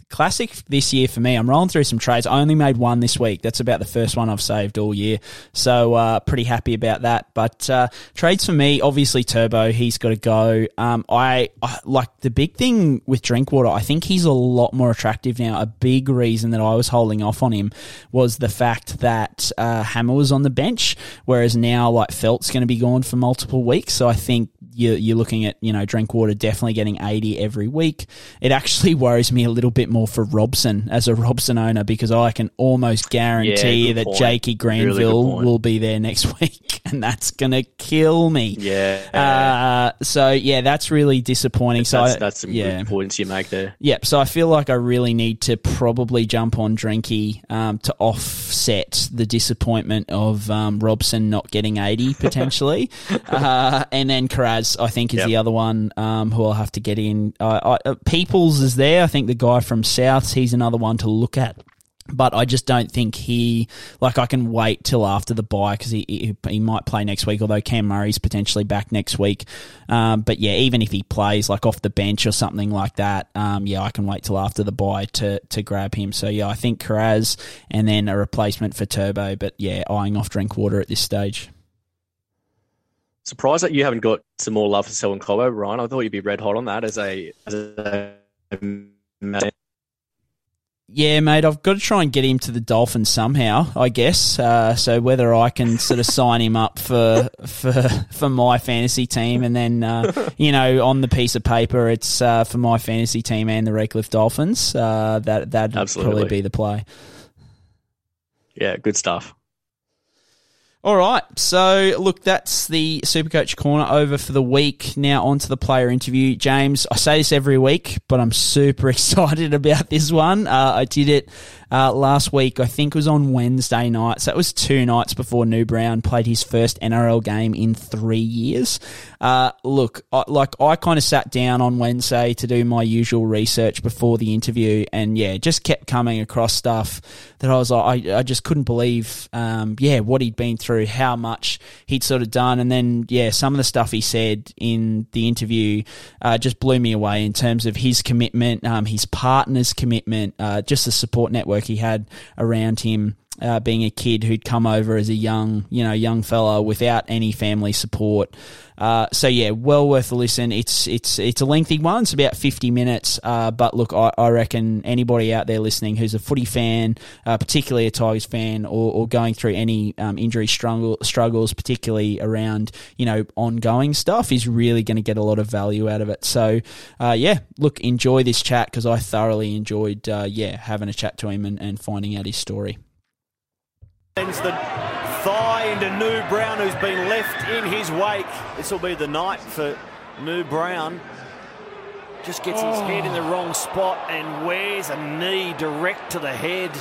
A: classic this year for me. I'm rolling through some trades. I only made one this week. That's about the first one I've saved all year. So uh, pretty happy about that. But uh, trades for me, obviously Turbo, he's got to go. Um, I, I like the big thing with Drinkwater. I think he's a lot more attractive now. A big reason that I was holding off on him was the fact that uh, Hammer was on the bench, whereas now like Felt's going to be gone for multiple weeks. So I think you're, you're looking at, you know, Drinkwater definitely getting eighty every week. It actually worries me a little bit more for Robson as a Robson owner, because I can almost guarantee
F: yeah,
A: that
F: point.
A: Jakey Granville
F: really
A: will be there next week, and that's going to kill me.
F: Yeah.
A: Uh, so, yeah, that's really disappointing.
F: That's,
A: so I,
F: that's some
A: yeah.
F: good points you make there.
A: Yep, so I feel like I really need to probably jump on Drinky um, to offset the disappointment of um, Robson not getting eighty, potentially. uh, and then Karaz, I think, is
F: yep.
A: the other one um, who I'll have to get in. Uh, I, uh, Peoples is there. I think the guy from Souths, he's another one to look at. But I just don't think he, like, I can wait till after the bye because he, he he might play next week, although Cam Murray's potentially back next week. Um, but yeah, even if he plays like off the bench or something like that, um, yeah, I can wait till after the bye to to grab him. So yeah, I think Karaz and then a replacement for Turbo. But yeah, eyeing off Drinkwater at this stage.
F: Surprised that you haven't got some more love for Selwyn Cobbo, Ryan. I thought you'd be red hot on that as a as a man.
A: Yeah, mate, I've got to try and get him to the Dolphins somehow, I guess. Uh, so whether I can sort of sign him up for for for my fantasy team, and then uh, you know, on the piece of paper, it's uh, for my fantasy team and the Redcliffe Dolphins. Uh, that that'd
F: Absolutely.
A: probably be the play.
F: Yeah, good stuff.
A: All right, so look, that's the Supercoach Corner over for the week. Now on to the player interview. James, I say this every week, but I'm super excited about this one. Uh, I did it uh, last week, I think it was on Wednesday night. So it was two nights before New Brown played his first N R L game in three years. Uh, look, I, like I kind of sat down on Wednesday to do my usual research before the interview, and yeah, just kept coming across stuff that I was like, I, I just couldn't believe, um, yeah, what he'd been through, how much he'd sort of done. And then, yeah, some of the stuff he said in the interview uh, just blew me away in terms of his commitment, um, his partner's commitment, uh, just the support network he had around him. Uh, being a kid who'd come over as a young, you know, young fella without any family support. Uh, so yeah, well worth a listen. It's it's it's a lengthy one. It's about fifty minutes. Uh, but look, I, I reckon anybody out there listening who's a footy fan, uh, particularly a Tigers fan, or, or going through any um, injury struggle, struggles, particularly around, you know, ongoing stuff, is really going to get a lot of value out of it. So uh, yeah, look, enjoy this chat because I thoroughly enjoyed, uh, yeah, having a chat to him and, and finding out his story.
G: Sends the thigh into New Brown, who's been left in his wake. This will be the night for New Brown. Just gets his head in the wrong spot and wears a knee direct to the head.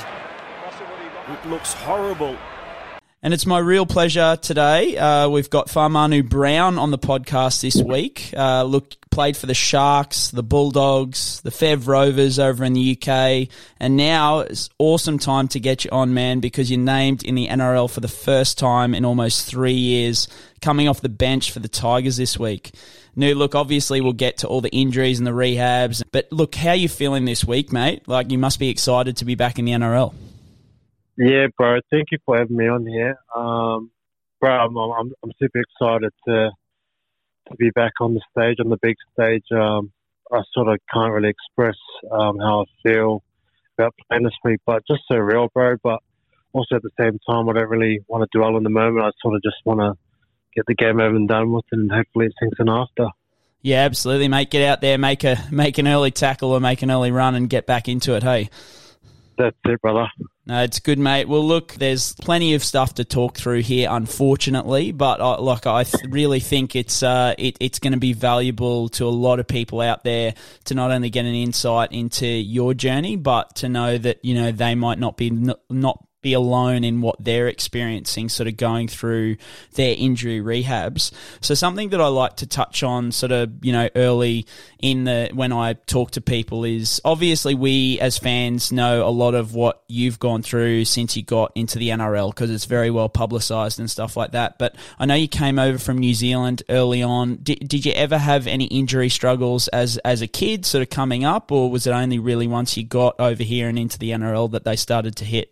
G: It looks horrible.
A: And it's my real pleasure today. Uh, we've got Fa'amanu Brown on the podcast this week. Uh, look, played for the Sharks, the Bulldogs, the Fev Rovers over in the U K. And now it's awesome time to get you on, man, because you're named in the N R L for the first time in almost three years, coming off the bench for the Tigers this week. Now, look, obviously we'll get to all the injuries and the rehabs. But look, how are you feeling this week, mate? Like, you must be excited to be back in the N R L.
H: Yeah, bro. Thank you for having me on here, um, bro. I'm, I'm I'm super excited to to be back on the stage, on the big stage. Um, I sort of can't really express um, how I feel about playing this week, but just so real, bro. But also at the same time, I don't really want to dwell on the moment. I sort of just want to get the game over and done with, and hopefully it sinks in after.
A: Yeah, absolutely, mate. Get out there, make a make an early tackle or make an early run, and get back into it. Hey.
H: That's it, brother.
A: No, it's good, mate. Well, look, there's plenty of stuff to talk through here, unfortunately, but I, like I th- really think it's uh, it, it's going to be valuable to a lot of people out there to not only get an insight into your journey, but to know that, you know, they might not be n- not be alone in what they're experiencing, sort of going through their injury rehabs. So something that I like to touch on sort of, you know, early in the, when I talk to people is obviously we as fans know a lot of what you've gone through since you got into the N R L because it's very well publicised and stuff like that. But I know you came over from New Zealand early on. Did, did you ever have any injury struggles as, as a kid sort of coming up, or was it only really once you got over here and into the N R L that they started to hit?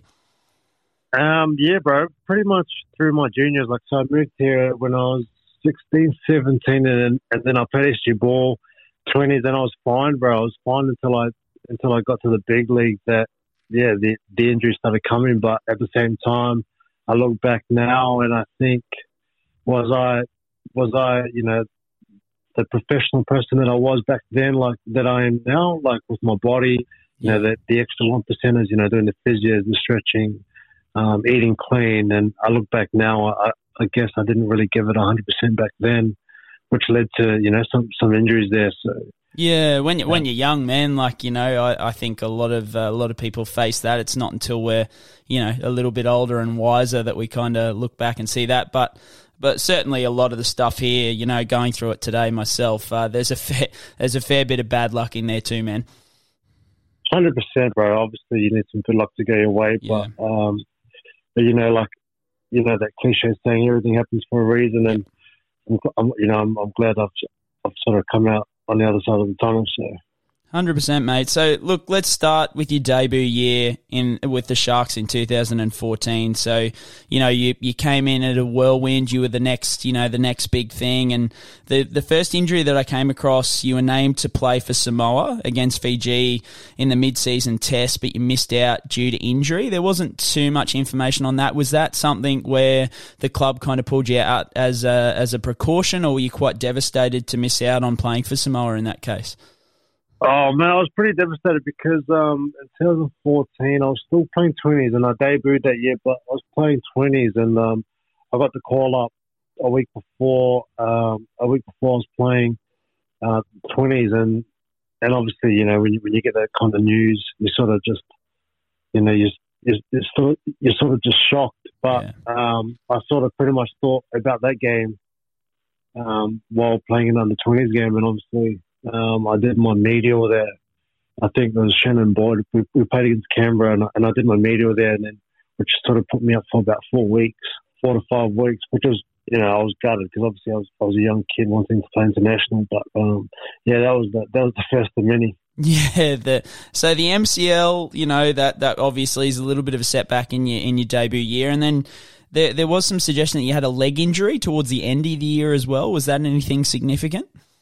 H: Um, yeah, bro, pretty much through my juniors. Like, so I moved here when I was sixteen, seventeen, and, and then I played S G ball, twenties, and I was fine, bro. I was fine until I until I got to the big league that, yeah, the, the injuries started coming. But at the same time, I look back now and I think, was I, was I, you know, the professional person that I was back then, like that I am now, like with my body, you know, the, the extra one percenters, you know, doing the physios, the stretching, Um, eating clean, and I look back now, I, I guess I didn't really give it one hundred percent back then, which led to, you know, some, some injuries there. So
A: yeah, when, you, when you're young, man, like, you know, I, I think a lot of uh, a lot of people face that. It's not until we're, you know, a little bit older and wiser that we kind of look back and see that. But but certainly a lot of the stuff here, you know, going through it today myself, uh, there's a fair, there's a fair bit of bad luck in there too, man.
H: one hundred percent, bro. Obviously, you need some good luck to go your way,
A: Yeah.
H: but um, but you know, like, you know, that cliche saying, everything happens for a reason, and I'm, you know, I'm, I'm glad I've I've sort of come out on the other side of the tunnel. So.
A: one hundred percent, mate. So, look, let's start with your debut year in with the Sharks in two thousand fourteen. So, you know, you, you came in at a whirlwind. You were the next, you know, the next big thing. And the, the first injury that I came across, you were named to play for Samoa against Fiji in the mid-season test, but you missed out due to injury. There wasn't too much information on that. Was that something where the club kind of pulled you out as a, as a precaution, or were you quite devastated to miss out on playing for Samoa in that case?
H: Oh, man, I was pretty devastated because um, in twenty fourteen, I was still playing twenties, and I debuted that year, but I was playing twenties, and um, I got the call up a week before um, a week before I was playing uh, twenties, and and obviously, you know, when you, when you get that kind of news, you sort of just, you know, you you're, you're, sort of, you're sort of just shocked. But yeah. um, I sort of pretty much thought about that game um, while playing an under twenties game, and obviously. Um, I did my medial there. I think it was Shannon Boyd. We, we played against Canberra, and I, and I did my medial there, and then which sort of put me up for about four weeks, four to five weeks, which was, you know, I was gutted because obviously I was I was a young kid wanting to play international, but um, yeah, that was the, that was the first of many.
A: Yeah, the, so the M C L, you know, that, that obviously is a little bit of a setback in your in your debut year, and then there there was some suggestion that you had a leg injury towards the end of the year as well. Was that anything significant?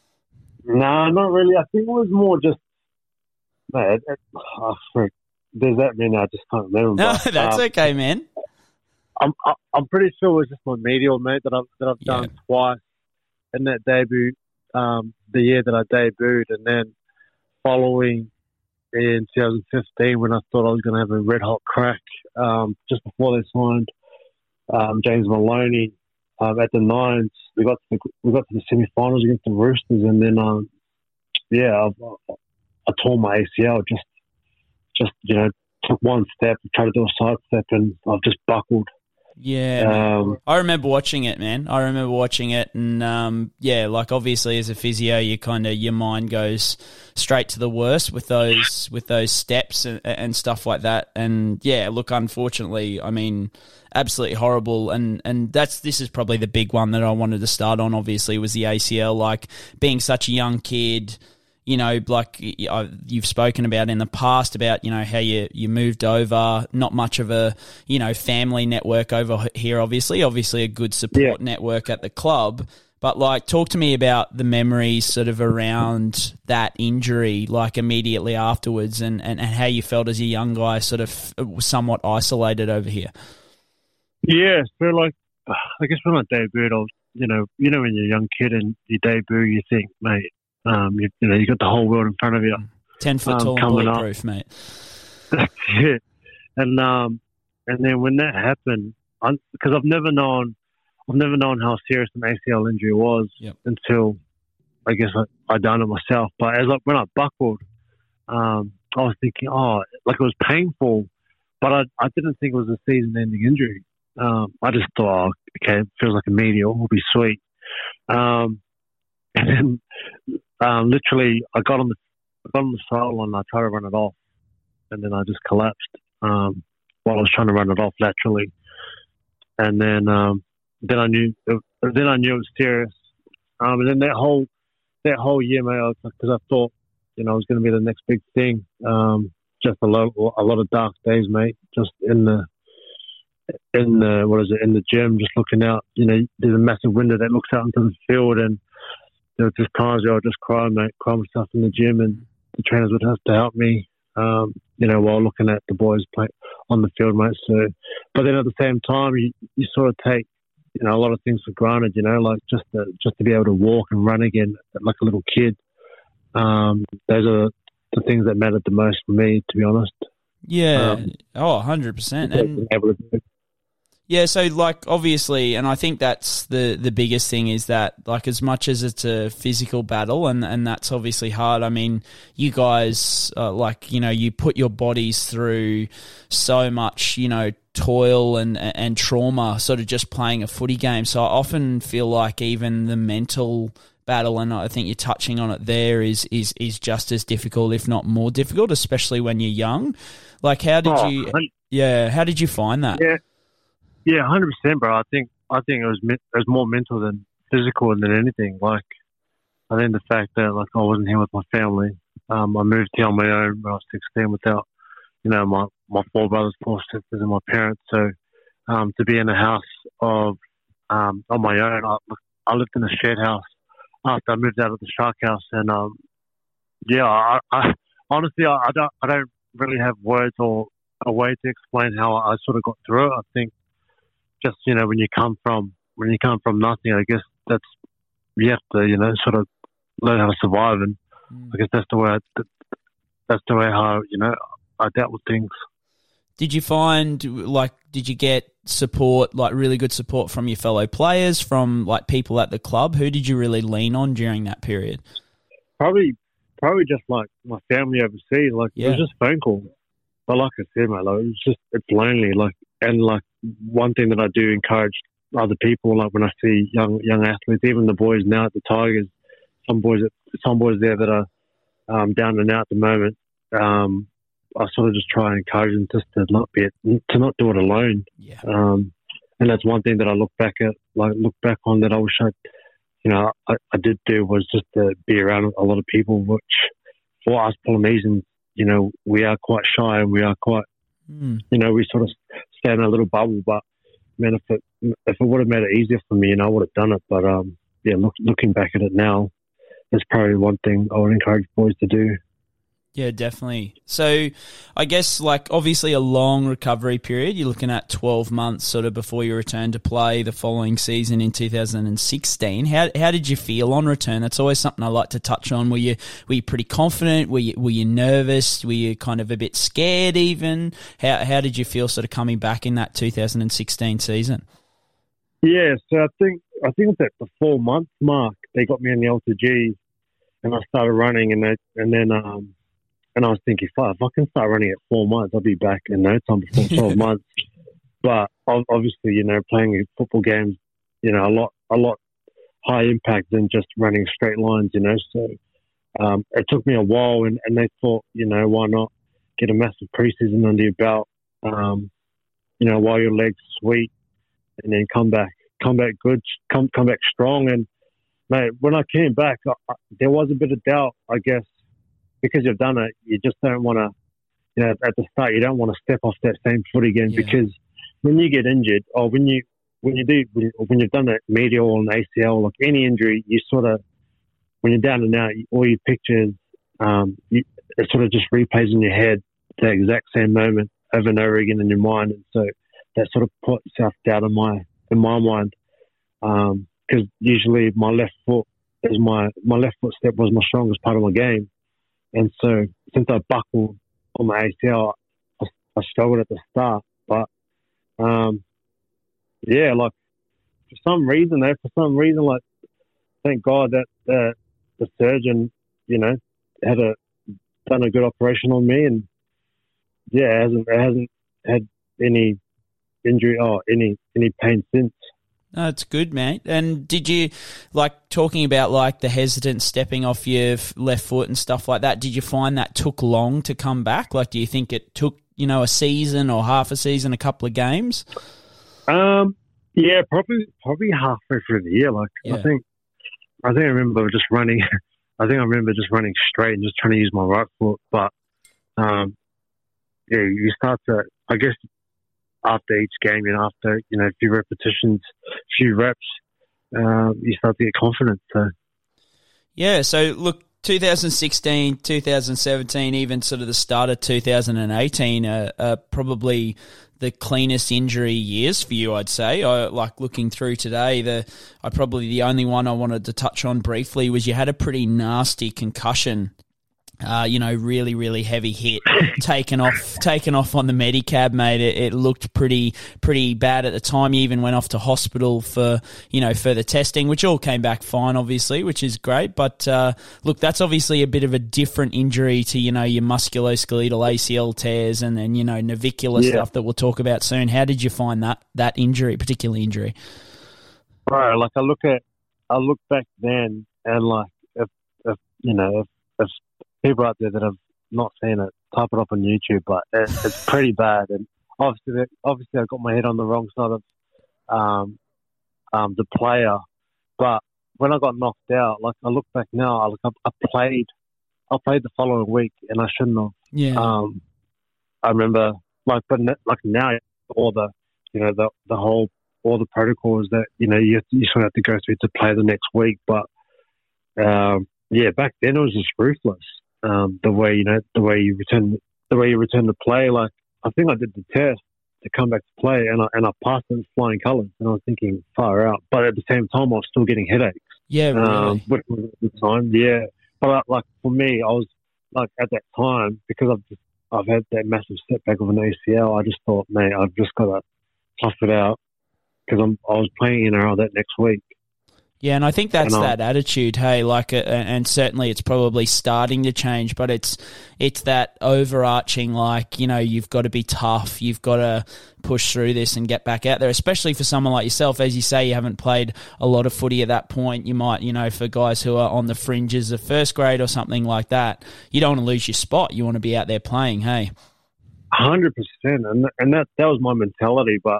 H: No, not really. I think it was more just, man, it, it, oh, frick. There's that many I just can't remember.
A: No,
H: but,
A: that's
H: um,
A: okay, man.
H: I'm I'm pretty sure it was just my medial, mate, that I've that I've
A: Yeah.
H: done twice in that debut, um, the year that I debuted, and then following in twenty fifteen when I thought I was going to have a red hot crack, um, just before they signed um, James Maloney. Um, at the Nines, we got to the, we got to the semi-finals against the Roosters, and then um, yeah, I, I, I tore my A C L. Just, just you know, took one step, tried to do a side step, and I've just buckled.
A: Yeah,
H: um,
A: I remember watching it, man. I remember watching it, and um, yeah, like obviously as a physio, you kind of your mind goes straight to the worst with those with those steps and, and stuff like that. And yeah, look, unfortunately, I mean, absolutely horrible. And and that's this is probably the big one that I wanted to start on. Obviously, was the A C L. Like being such a young kid. You know, like you've spoken about in the past about, you know, how you, you moved over, not much of a, you know, family network over here, obviously, obviously a good support
H: Yeah.
A: network at the club. But, like, talk to me about the memories sort of around that injury, like immediately afterwards and, and, and how you felt as a young guy sort of somewhat isolated over here.
H: Yeah, so like, I guess when I debuted, I was, you know, you know, when you're a young kid and you debut, you think, mate, Um, you, you know, you got the whole world in front of you.
A: Ten foot
H: um,
A: tall and
H: coming
A: bulletproof, mate.
H: That's it. And um, and then when that happened, because I've never known, I've never known how serious an A C L injury was
A: Yep.
H: until I guess I, I done it myself. But as I, when I buckled, um, I was thinking, oh, like it was painful, but I, I didn't think it was a season-ending injury. Um, I just thought, oh, okay, it feels like a meteor. It'll be sweet. Um, and then, um, literally, I got on the I got on the sideline and I tried to run it off, and then I just collapsed um, while I was trying to run it off laterally. And then, um, then I knew, then I knew it was serious. Um, and then that whole that whole year, mate, because I thought, you know, it was going to be the next big thing. Um, just a lot, a lot of dark days, mate. Just in the in the what is it in the gym, just looking out. You know, there's a massive window that looks out into the field, and there were just times where I would just cry, mate, cry myself in the gym, and the trainers would have to help me. Um, you know, while looking at the boys play on the field, mate. So, but then at the same time, you, you sort of take, you know, a lot of things for granted. You know, like just to, just to be able to walk and run again like a little kid. Um, those are the things that mattered the most for me, to be honest.
A: Yeah.
H: Um,
A: oh, one hundred percent. And
H: able to do.
A: yeah, so like obviously, and I think that's the, the biggest thing is that like as much as it's a physical battle, and, and that's obviously hard. I mean, you guys uh, like, you know, you put your bodies through so much, you know, toil and and trauma sort of just playing a footy game. So I often feel like even the mental battle, and I think you're touching on it there, is is is just as difficult, if not more difficult, especially when you're young. Like how did
H: Oh,
A: you yeah, how did you find that?
H: Yeah. Yeah, one hundred percent, bro. I think I think it was it was more mental than physical than anything. Like, I think the fact that like I wasn't here with my family. Um, I moved here on my own when I was sixteen without, you know, my, my four brothers, four sisters, and my parents. So, um, to be in a house of um on my own, I, I lived in a shared house after I moved out of the Shark House, and um, yeah, I, I honestly I, I don't I don't really have words or a way to explain how I sort of got through it. I think. Just, you know, when you come from when you come from nothing, I guess that's you have to, you know, sort of learn how to survive, and mm. I guess that's the way I, that's the way how you know I dealt with things.
A: Did you find like did you get support, like really good support from your fellow players, from like people at the club? Who did you really lean on during that period?
H: Probably, probably just like my family overseas. Like
A: yeah.
H: it was just phone calls. But like I said, mate, like it's just it's lonely. Like and like. One thing that I do encourage other people, like when I see young young athletes, even the boys now at the Tigers, some boys some boys there that are um, down and out at the moment. Um, I sort of just try and encourage them just to not be to not do it alone.
A: Yeah.
H: Um, and that's one thing that I look back at, like look back on that I wish I, you know, I, I did do was just to be around a lot of people. Which for us Polynesians, you know, we are quite shy and we are quite. Mm. You know, we sort of stay in a little bubble, but man, if it if it would have made it easier for me, you know, I would have done it. But um, yeah, look, looking back at it now, that's probably one thing I would encourage boys to do.
A: Yeah, definitely. So I guess like obviously a long recovery period. You're looking at twelve months sort of before you return to play the following season in two thousand sixteen. How how did you feel on return? That's always something I like to touch on. Were you were you pretty confident? Were you were you nervous? Were you kind of a bit scared even? How how did you feel sort of coming back in that two thousand sixteen season?
H: Yeah, so I think I think it's at the four month mark they got me in the Ultra G, and I started running, and they, and then um. And I was thinking, if I, if I can start running at four months, I'll be back in no time before twelve months. But obviously, you know, playing football games, you know, a lot, a lot high impact than just running straight lines, you know. So um, it took me a while, and, and they thought, you know, why not get a massive preseason under your belt, um, you know, while your legs are sweet, and then come back, come back good, come come back strong. And mate, when I came back, I, I, there was a bit of doubt, I guess. Because you've done it, you just don't want to, you know, at the start, you don't want to step off that same foot again. Yeah. Because when you get injured, or when you when you do when, when you've done a medial or an A C L, like any injury, you sort of when you're down and out, all your pictures, um, you, it sort of just replays in your head the exact same moment over and over again in your mind, and so that sort of put self doubt in my in my mind. Because um, usually my left foot is my my left foot step was my strongest part of my game. And so since I buckled on my A C L, I, I struggled at the start. But, um, yeah, like, for some reason, though, for some reason, like, thank God that the, the surgeon, you know, had a done a good operation on me. And, yeah, it hasn't, it hasn't, had any injury or any any pain since.
A: That's good, mate. And did you, like, talking about, like, the hesitant stepping off your left foot and stuff like that, did you find that took long to come back? Like, do you think it took, you know, a season or half a season, a couple of games?
H: Um, yeah, probably probably halfway through the year. Like, yeah. I think I think I remember just running, I think I remember just running straight and just trying to use my right foot. But, um, yeah, you start to, I guess, after each game and after, you know, a few repetitions, a few reps, uh, you start to get confident. So.
A: Yeah, so look, twenty sixteen, twenty seventeen, even sort of the start of two thousand eighteen are, are probably the cleanest injury years for you, I'd say. I, like looking through today, the I probably the only one I wanted to touch on briefly was you had a pretty nasty concussion. Uh, you know, really, really heavy hit, taken off, taken off on the Medicab, mate. It, it looked pretty, pretty bad at the time. You even went off to hospital for, you know, further testing, which all came back fine, obviously, which is great. But uh, look, that's obviously a bit of a different injury to, you know, your musculoskeletal A C L tears and then, you know, navicular yeah. stuff that we'll talk about soon. How did you find that that injury, particular injury?
H: Bro, like I look at, I look back then and like, if, if you know, if, if people out there that have not seen it, type it up on YouTube, but it, it's pretty bad. And obviously, obviously, I got my head on the wrong side of um, um, the player. But when I got knocked out, like I look back now, I, like, I, I played, I played the following week, and I shouldn't have.
A: Yeah.
H: Um, I remember, like, but like now, all the, you know, the the whole, all the protocols that you know you you sort of have to go through to play the next week. But um, yeah, back then it was just ruthless. Um, the way you know, the way you return, the way you return to play. Like I think I did the test to come back to play, and I and I passed it in flying colours. And I was thinking far out, but at the same time, I was still getting headaches.
A: Yeah, really.
H: Um, which was at the time, yeah. But like for me, I was like at that time because I've just, I've had that massive setback of an A C L. I just thought, mate, I've just got to tough it out because I'm I was playing N R L that next week.
A: Yeah, and I think that's
H: and
A: that attitude, hey, like, uh, and certainly it's probably starting to change, but it's it's that overarching, like, you know, you've got to be tough, you've got to push through this and get back out there, especially for someone like yourself. As you say, you haven't played a lot of footy at that point. You might, you know, for guys who are on the fringes of first grade or something like that, you don't want to lose your spot. You want to be out there playing, hey.
H: one hundred percent, and and that, that was my mentality, but...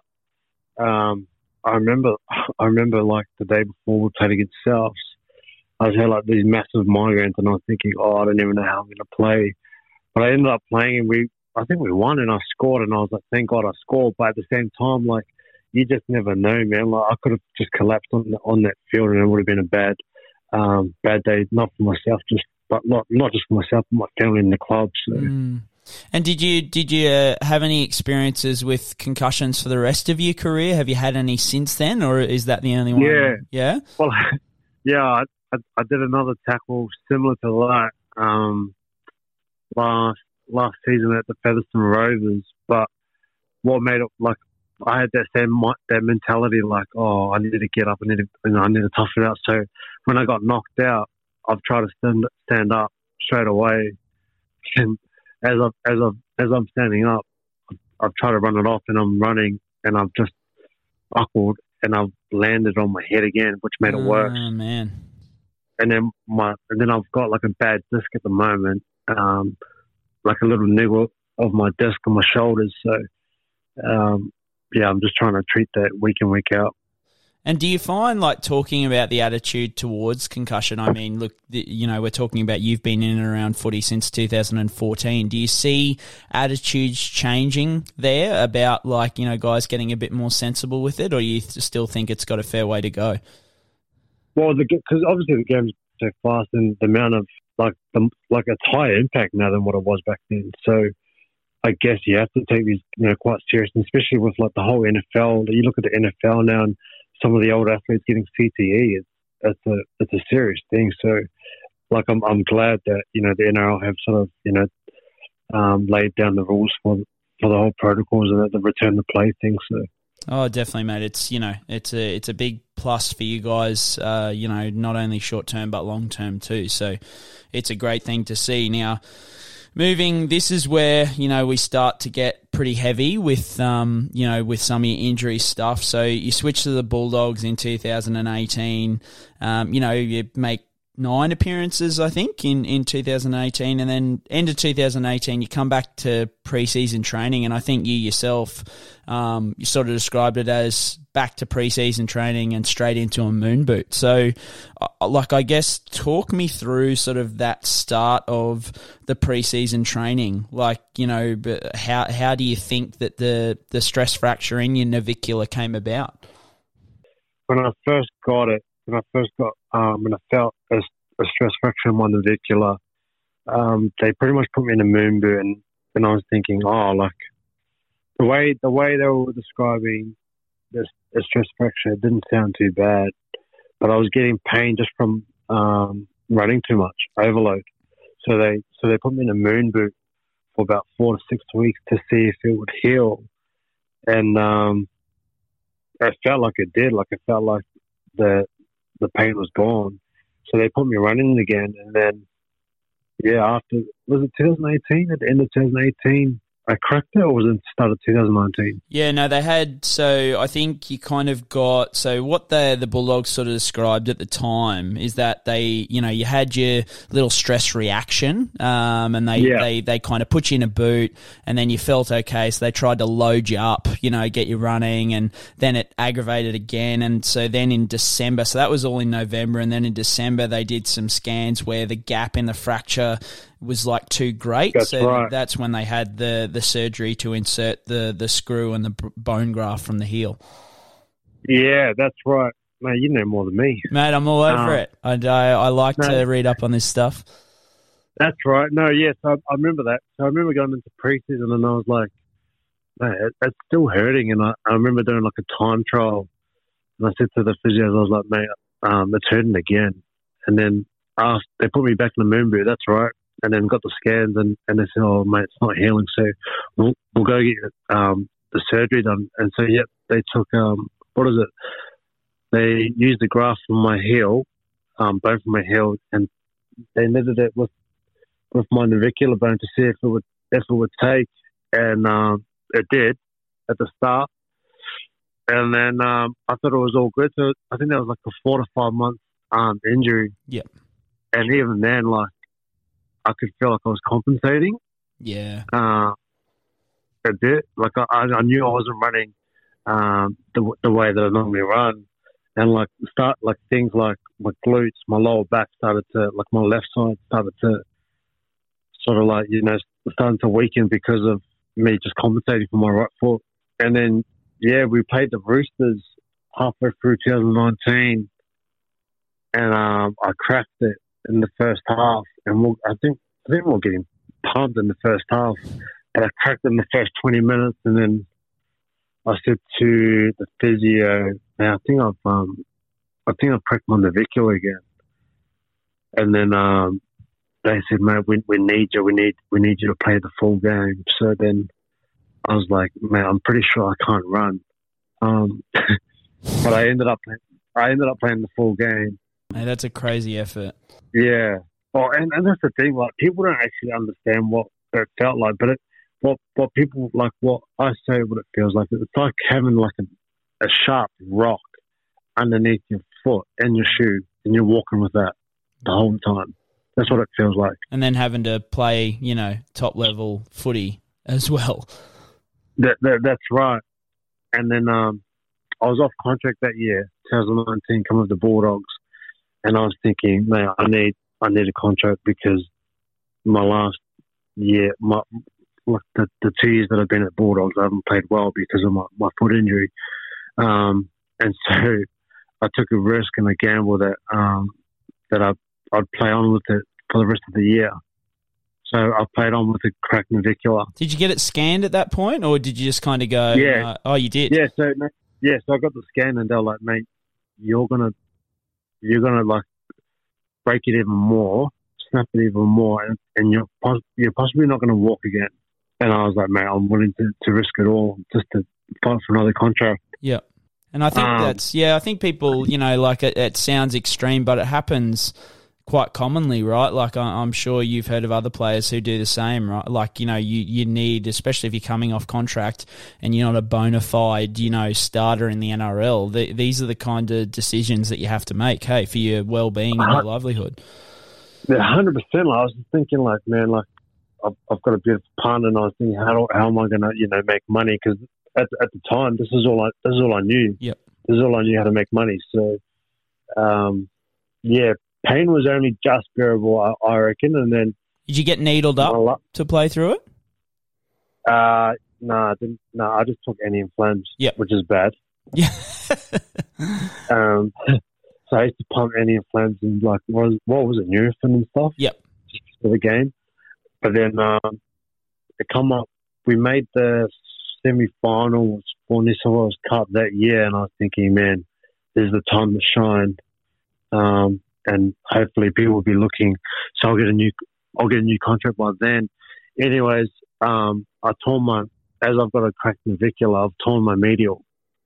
H: um. I remember, I remember like the day before we played against Souths, I was had like these massive migraines, and I was thinking, oh, I don't even know how I'm going to play. But I ended up playing, and we, I think we won, and I scored, and I was like, thank God I scored. But at the same time, like you just never know, man. Like I could have just collapsed on the, on that field, and it would have been a bad, um, bad day, not for myself, just but not not just for myself, but my family and the club. So.
A: Mm. And did you did you uh, have any experiences with concussions for the rest of your career? Have you had any since then, or is that the only one?
H: Yeah,
A: yeah.
H: Well, yeah, I, I, I did another tackle similar to that um, last last season at the Featherstone Rovers. But what made it like I had that same that mentality, like, oh, I need to get up, I need to, you know, I need to tough it out. So when I got knocked out, I've tried to stand stand up straight away, and As I've, as I've, as I'm standing up, I've, I've tried to run it off, and I'm running, and I've just buckled, and I've landed on my head again, which made it worse.
A: Oh man!
H: And then my, and then I've got like a bad disc at the moment, um, like a little niggle of my disc on my shoulders. So, um, yeah, I'm just trying to treat that week in, week out.
A: And do you find, like, talking about the attitude towards concussion, I mean, look, the, you know, we're talking about you've been in and around footy since two thousand fourteen. Do you see attitudes changing there about, like, you know, guys getting a bit more sensible with it, or you th- still think it's got a fair way to go?
H: Well, because obviously the game's so fast, and the amount of, like, the, like it's higher impact now than what it was back then. So I guess you have to take these, you know, quite serious, and especially with, like, the whole N F L. You look at the N F L now, and some of the old athletes getting C T E, it's, it's a it's a serious thing. So, like, I'm I'm glad that, you know, the N R L have sort of, you know, um, laid down the rules for for the whole protocols and the return to play thing. So,
A: oh, definitely, mate. It's, you know, it's a it's a big plus for you guys. Uh, you know, not only short term but long term too. So, it's a great thing to see. Now, moving, this is where, you know, we start to get pretty heavy with, um, you know, with some of your injury stuff. So you switch to the Bulldogs in two thousand eighteen. Um, you know, you make nine appearances, I think, in, in two thousand eighteen, and then end of two thousand eighteen, you come back to preseason training, and I think you yourself, um, you sort of described it as back to preseason training and straight into a moon boot. So, uh, like, I guess, talk me through sort of that start of the preseason training. Like, you know, how how do you think that the, the stress fracture in your navicular came about?
H: When I first got it, when I first got, um, when I felt a, a stress fracture in my navicular, um, they pretty much put me in a moon boot, and, and I was thinking, oh, like the way the way they were describing this a stress fracture, it didn't sound too bad, but I was getting pain just from um, running too much, overload. So they so they put me in a moon boot for about four to six weeks to see if it would heal, and um, it felt like it did. Like it felt like the the pain was gone. So they put me running again, and then, yeah, after, was it twenty eighteen? At the end of twenty eighteen, I cracked it, or was it start of twenty nineteen?
A: Yeah, no, they had, so I think you kind of got, so what the the Bulldogs sort of described at the time is that they, you know, you had your little stress reaction, um, and they,
H: Yeah.
A: they, they kind of put you in a boot, and then you felt okay, so they tried to load you up, you know, get you running, and then it aggravated again, and so then in December, so that was all in November, and then in December they did some scans where the gap in the fracture was like too great.
H: That's
A: so
H: right.
A: that's when they had the, the surgery to insert the, the screw and the b- bone graft from the heel.
H: Yeah, that's right. Mate, you know more than me.
A: Mate, I'm all over
H: Uh,
A: it. I, I, I like
H: no.
A: to read up on this stuff.
H: That's right. No, yes, I, I remember that. So I remember going into preseason, and I was like, mate, it, it's still hurting. And I, I remember doing like a time trial, and I said to the physios, I was like, mate, um, it's hurting again. And then asked, they put me back in the moon boot. That's right. And then got the scans, and, and they said, oh, mate, it's not healing, so we'll, we'll go get um, the surgery done. And so, yeah, they took, um, what is it? They used the graft from my heel, um, both of my heel, and they knitted it with with my navicular bone to see if it would if it would take, and um, it did at the start. And then um, I thought it was all good. So I think that was like a four to five month um, injury.
A: Yeah.
H: And even then, like, I could feel like I was compensating.
A: Yeah.
H: Uh, a bit. Like I, I knew I wasn't running um, the the way that I normally run, and like start like things like my glutes, my lower back started to, like my left side started to sort of like, you know, starting to weaken because of me just compensating for my right foot. And then yeah, we played the Roosters halfway through twenty nineteen, and um, I cracked it in the first half, and we'll, I think I think we we're getting pumped in the first half, but I cracked it in the first twenty minutes, and then I said to the physio, "Now I think I've um, I think I've cracked my navicular again," and then um, they said, "Mate, we we need you, we need we need you to play the full game." So then I was like, "Man, I'm pretty sure I can't run," um, but I ended up I ended up playing the full game.
A: Hey, that's a crazy effort.
H: Yeah. Well, and, and that's the thing. Like, people don't actually understand what it felt like, but it, what what people like, what I say, what it feels like. It's like having like a, a sharp rock underneath your foot and your shoe, and you're walking with that the whole time. That's what it feels like.
A: And then having to play, you know, top level footy as well.
H: That, that that's right. And then um, I was off contract that year, twenty nineteen, coming with the Bulldogs. And I was thinking, man, I need I need a contract because my last year, my like the, the two years that I've been at Bulldogs, I haven't played well because of my, my foot injury. Um, and so I took a risk and a gamble that um, that I, I'd play on with it for the rest of the year. So I played on with a cracked navicular.
A: Did you get it scanned at that point, or did you just kind of go,
H: yeah.
A: uh, oh, you did?
H: Yeah, so yeah, so I got the scan, and they're like, mate, you're gonna you're gonna like break it even more, snap it even more, and, and you're pos- you're possibly not gonna walk again. And I was like, mate, I'm willing to, to risk it all just to fight for another contract.
A: Yeah. And I think
H: um,
A: that's, yeah, I think people, you know, like it, it sounds extreme, but it happens quite commonly, right? Like I, I'm sure you've heard of other players who do the same, right? Like, you know, you, you need, especially if you're coming off contract and you're not a bona fide, you know, starter in the N R L, the, these are the kind of decisions that you have to make, hey, for your well-being and your livelihood.
H: Yeah, one hundred percent. I was just thinking, like, man, like, I've, I've got a beautiful partner, and I was thinking, how, do, how am I going to, you know, make money? Because at, at the time, this is all I, this is all I knew.
A: Yep.
H: This is all I knew, how to make money. So, um, yeah, pain was only just bearable, I, I reckon. And then,
A: did you get needled up
H: lo-
A: to play through it?
H: Uh, no, I didn't. No, I just took anti-inflammatories,
A: yep.
H: which is bad.
A: Yeah.
H: um, so I used to pump anti-inflammatories and like what was, what was it, Nurofen and stuff.
A: Yep.
H: Just for the game, but then um, it come up. We made the semi-finals for New South Wales Cup that year, and I was thinking, man, this is the time to shine. Um, and hopefully people will be looking. So I'll get a new, I'll get a new contract by then. Anyways, um, I tore my, as I've got a cracked navicular, I've torn my medial.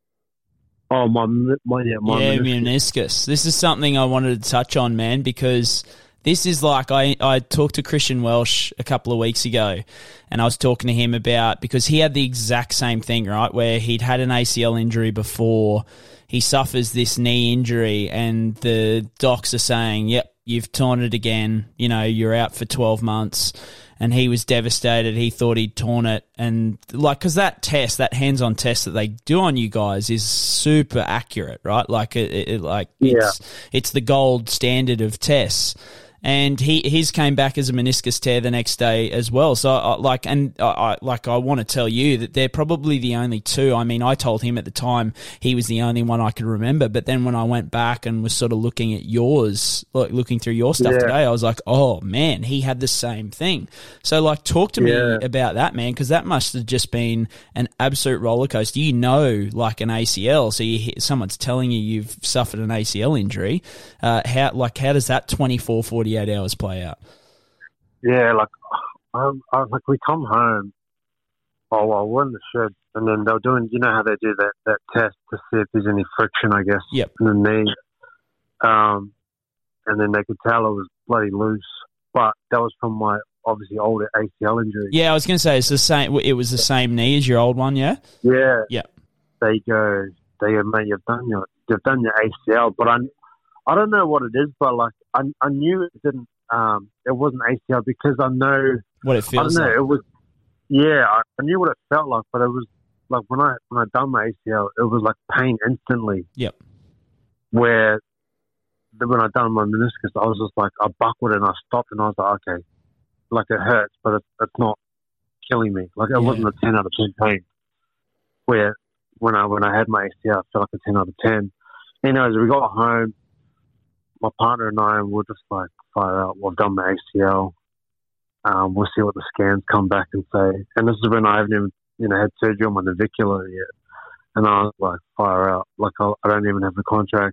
H: Oh, my, my yeah, my
A: yeah,
H: meniscus.
A: meniscus. This is something I wanted to touch on, man, because this is like, I, I talked to Christian Welsh a couple of weeks ago, and I was talking to him about, because he had the exact same thing, right, where he'd had an A C L injury before. He suffers this knee injury, and the docs are saying, yep, you've torn it again. You know, you're out for twelve months. And he was devastated. He thought he'd torn it. And, like, because that test, that hands-on test that they do on you guys is super accurate, right? Like, it, it like
H: yeah.
A: it's, it's the gold standard of tests. And he his came back as a meniscus tear the next day as well. So, I, like, and I, I like I want to tell you that they're probably the only two. I mean, I told him at the time he was the only one I could remember. But then when I went back and was sort of looking at yours, like looking through your stuff
H: yeah.
A: today, I was like, oh man, he had the same thing. So, like, talk to
H: yeah.
A: me about that, man, because that must have just been an absolute roller coaster. You know, like an A C L, so you someone's telling you you've suffered an A C L injury. Uh, how like how does that twenty-four, forty-eight hours play out?
H: Yeah, like I, I, like we come home. Oh well, we're in the shed, and then they're doing. You know how they do that that test to see if there's any friction, I guess,
A: yep.
H: in the knee. Um, and then they could tell it was bloody loose, but that was from my obviously older A C L injury.
A: Yeah, I was going to say it's the same. It was the same knee as your old one, yeah.
H: Yeah.
A: Yeah.
H: They go. They go, mate. You've done your. You've done your A C L, but I. I don't know what it is, but like I, I knew it didn't. Um, it wasn't A C L because I know
A: what it feels
H: I don't know,
A: like.
H: It was, yeah, I, I knew what it felt like, but it was like when I when I done my A C L, it was like pain instantly.
A: Yep.
H: Where the, when I done my meniscus, I was just like I buckled and I stopped and I was like, okay, like it hurts, but it's, it's not killing me. Like it
A: yeah.
H: wasn't a ten out of ten pain. Where when I when I had my A C L, I felt like a ten out of ten. Anyways, we got home. My partner and I were just like, fire out, we've done my A C L. Um, we'll see what the scans come back and say. And this is when I haven't even, you know, had surgery on my navicular yet. And I was like, fire out. Like, I, I don't even have a contract.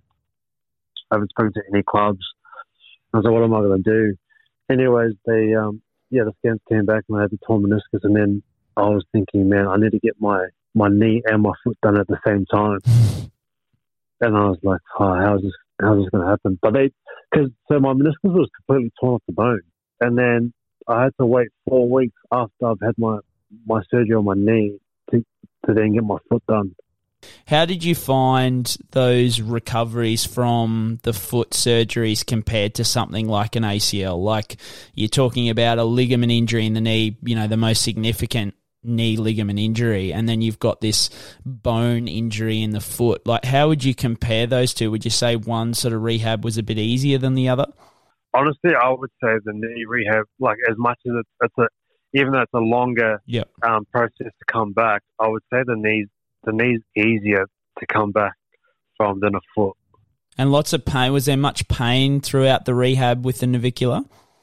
H: I haven't spoken to any clubs. I was like, what am I going to do? Anyways, they, um, yeah, the scans came back and I had the torn meniscus. And then I was thinking, man, I need to get my, my knee and my foot done at the same time. And I was like, oh, how's this? How's this going to happen? But they, because so my meniscus was completely torn off the bone, and then I had to wait four weeks after I've had my, my surgery on my knee to to then get my foot done.
A: How did you find those recoveries from the foot surgeries compared to something like an A C L? Like you're talking about a ligament injury in the knee, you know, the most significant knee ligament injury, and then you've got this bone injury in the foot. Like, how would you compare those two? Would you say one sort of rehab was a bit easier than the other?
H: Honestly, I would say the knee rehab, like as much as it's, it's a, even though it's a longer
A: yep.
H: um, process to come back, I would say the knees, the knees easier to come back from than a foot.
A: And lots of pain. Was there much pain throughout the rehab with the navicular?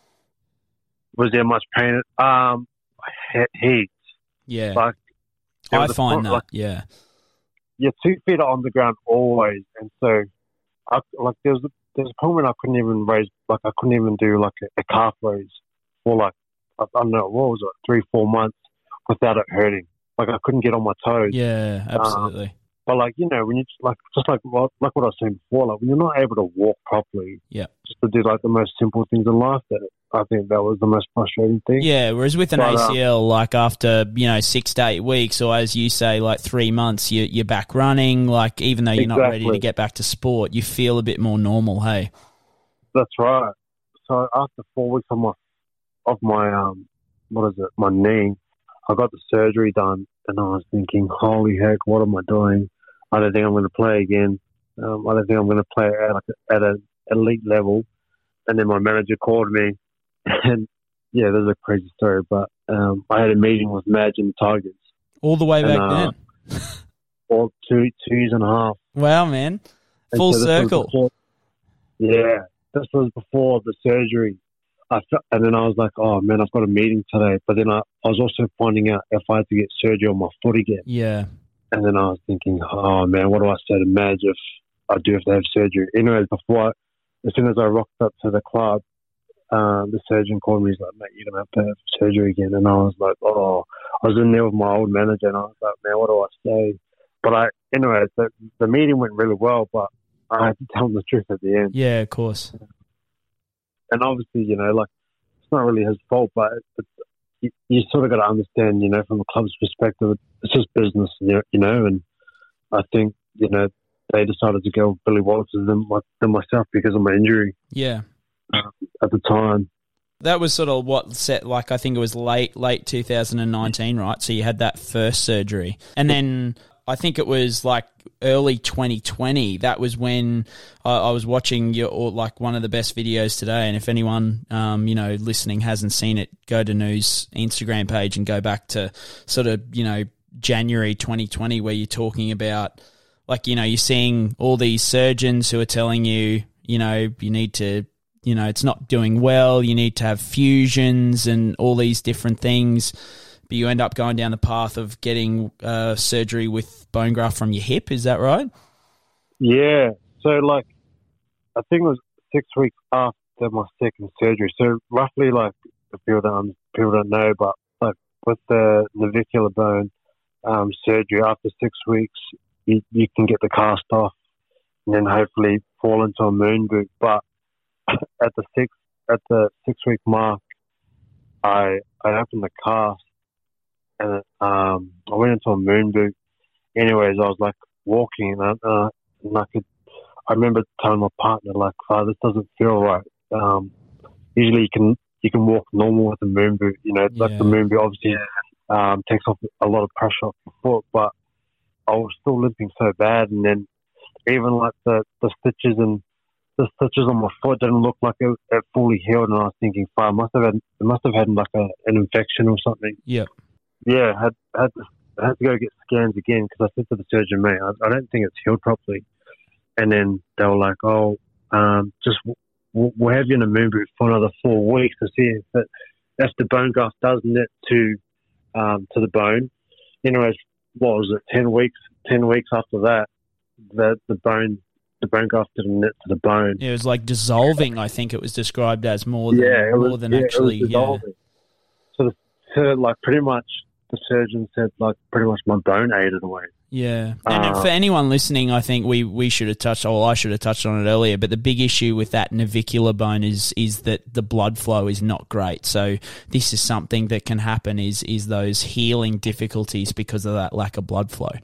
H: Was there much pain? Um, heaps.
A: Yeah,
H: like,
A: I find
H: point,
A: that.
H: like,
A: yeah,
H: your two feet are on the ground always, and so, I, like, there was a, there was a point when I couldn't even raise, like, I couldn't even do like a, a calf raise for like I, I don't know what was it, three, four months without it hurting. Like I couldn't get on my toes.
A: Yeah, absolutely.
H: But like you know, when you like just like what like what I was saying before, like when you're not able to walk properly,
A: yeah,
H: just to do like the most simple things in life, that I think that was the most frustrating thing.
A: Yeah, whereas with an
H: but,
A: A C L,
H: um,
A: like after you know six to eight weeks, or as you say, like three months, you, you're back running. Like even though you're not ready to
H: Exactly.
A: get back to sport, you feel a bit more normal. Hey,
H: That's right. So after four weeks of my of my um what is it my knee, I got the surgery done, and I was thinking, holy heck, what am I doing? I don't think I'm going to play again. Um, I don't think I'm going to play at like at an elite level. And then my manager called me, and yeah, there's a crazy story, but um, I had a meeting with Madge and the Tigers.
A: all the way
H: And,
A: back
H: uh,
A: then.
H: For two two years and a half.
A: Wow, man,
H: And
A: full
H: so this was
A: circle.
H: before- yeah, this was before the surgery. I felt, and then I was like, oh man, I've got a meeting today. But then I, I was also finding out if I had to get surgery on my foot again.
A: Yeah,
H: And then I was thinking, oh man, what do I say to Madge if I do have to have surgery? Anyways, before I, as soon as I rocked up to the club, um, the surgeon called me. He's like, mate, you're going to have to have surgery again. And I was like, oh, I was in there with my old manager, and I was like, man, what do I say? But I, anyways, the, the meeting went really well, but I had to tell him the truth at the end.
A: yeah, of course.
H: And obviously, you know, like, it's not really his fault, but it's, you, you sort of got to understand, you know, from the club's perspective, it's just business, you know, you know, and I think, you know, they decided to go with Billy Walters than, my, than myself because of my injury
A: Yeah.
H: um, at the time.
A: That was sort of what set, like, I think it was late, late two thousand nineteen, right? So you had that first surgery. And then I think it was like early twenty twenty. That was when I, I was watching your, or like one of the best videos today. And if anyone, um, you know, listening hasn't seen it, go to News Instagram page and go back to sort of, you know, January twenty twenty, where you're talking about, like, you know, you're seeing all these surgeons who are telling you, you know, you need to, you know, it's not doing well, you need to have fusions and all these different things, but you end up going down the path of getting uh, surgery with bone graft from your hip. Is that right?
H: Yeah. So, like, I think it was six weeks after my second surgery. So, roughly, like, if people don't, people don't know, but, like, with the navicular bone um, surgery, after six weeks, you, you can get the cast off and then hopefully fall into a moon boot. But at the six at the six week mark, I I opened the cast and um, I went into a moon boot. Anyways, I was like walking and I, uh, and I could I remember telling my partner, like, "Oh, this doesn't feel right." Um, usually you can you can walk normal with a moon boot. You know, like
A: Yeah.
H: the moon boot obviously um, takes off a lot of pressure off the foot, but I was still limping so bad, and then even like the, the stitches and the stitches on my foot didn't look like it, it fully healed, and I was thinking, "Fine, I must have had, it must have had like a, an infection or something."
A: Yeah.
H: Yeah, had had to, I had to go get scans again because I said to the surgeon, "Mate, I, I don't think it's healed properly." And then they were like, "Oh, um, just we'll, we'll have you in a moon boot for another four weeks to see if it, if the bone graft does knit to um, to the bone." Anyways, what was it? Ten weeks. Ten weeks after that, the the bone the bone graft didn't knit to the bone.
A: It was like dissolving, I think it was described as, more than,
H: Yeah, it
A: more
H: was,
A: than
H: yeah,
A: actually.
H: it was
A: Yeah.
H: dissolving. So, the, so like pretty much the surgeon said like pretty much my bone ate it away.
A: Yeah. And
H: Uh,
A: for anyone listening, I think we, we should have touched, or I should have touched on it earlier, but the big issue with that navicular bone is is that the blood flow is not great. So this is something that can happen, is is those healing difficulties because of that lack of blood flow.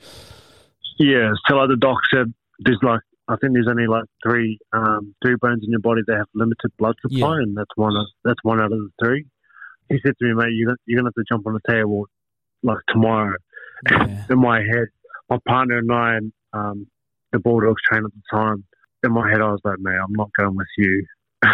H: Yeah, so like the doc said, there's like I think there's only like three um, three bones in your body that have limited blood supply,
A: Yeah.
H: and that's one of that's one out of the three. He said to me, "Mate, you're gonna, you're gonna have to jump on the table like tomorrow."
A: Yeah.
H: In my head, my partner and I, and um, the Bulldogs train at the time. In my head, I was like, "Mate, I'm not going with you,"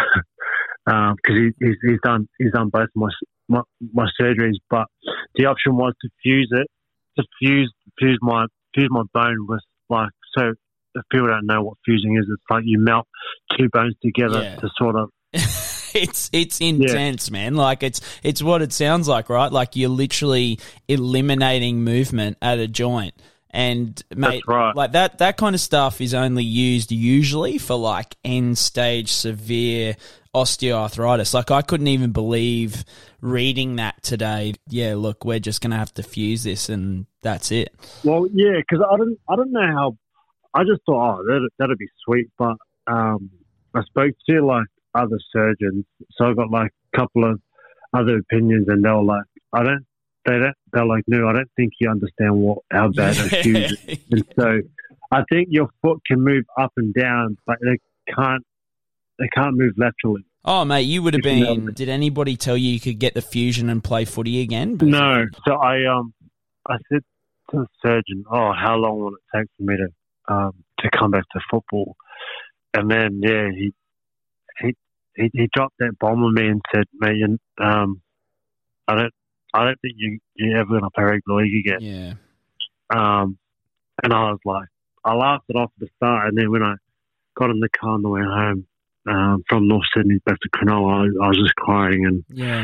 H: because um, he, he's, he's done he's done both my, my my surgeries. But the option was to fuse it, to fuse fuse my fuse my bone with like so. If people don't know what fusing is, it's like you melt two bones together
A: Yeah.
H: to sort of.
A: It's it's intense, man. Like it's it's what it sounds like, right? Like you're literally eliminating movement at a joint. And mate,
H: That's right.
A: like that that kind of stuff is only used usually for like end stage severe osteoarthritis. Like, I couldn't even believe reading that today. Yeah, look, we're just going to have to fuse this and that's it.
H: Well, yeah, because I don't, I don't know how. I just thought, oh, that'd, that'd be sweet. But um, I spoke to like other surgeons, so I got like a couple of other opinions, and they were like, I don't, they don't, they're like, no, I don't think you understand what how bad
A: Yeah.
H: a fuse is. And so I think your foot can move up and down, but they can't, they can't move laterally.
A: Oh, mate, you would have
H: If you know
A: been...
H: me.
A: Did anybody tell you you could get the fusion and play footy again?
H: No. So I um I said to the surgeon, oh, how long will it take for me to um to come back to football? And then yeah, he he he, he dropped that bomb on me and said, mate, you, um, I don't I don't think you you're ever gonna play rugby league again.
A: Yeah.
H: Um, and I was like, I laughed it off at the start, and then when I got in the car on the way home um, from North Sydney back to Cronulla, I, I was just crying and.
A: Yeah.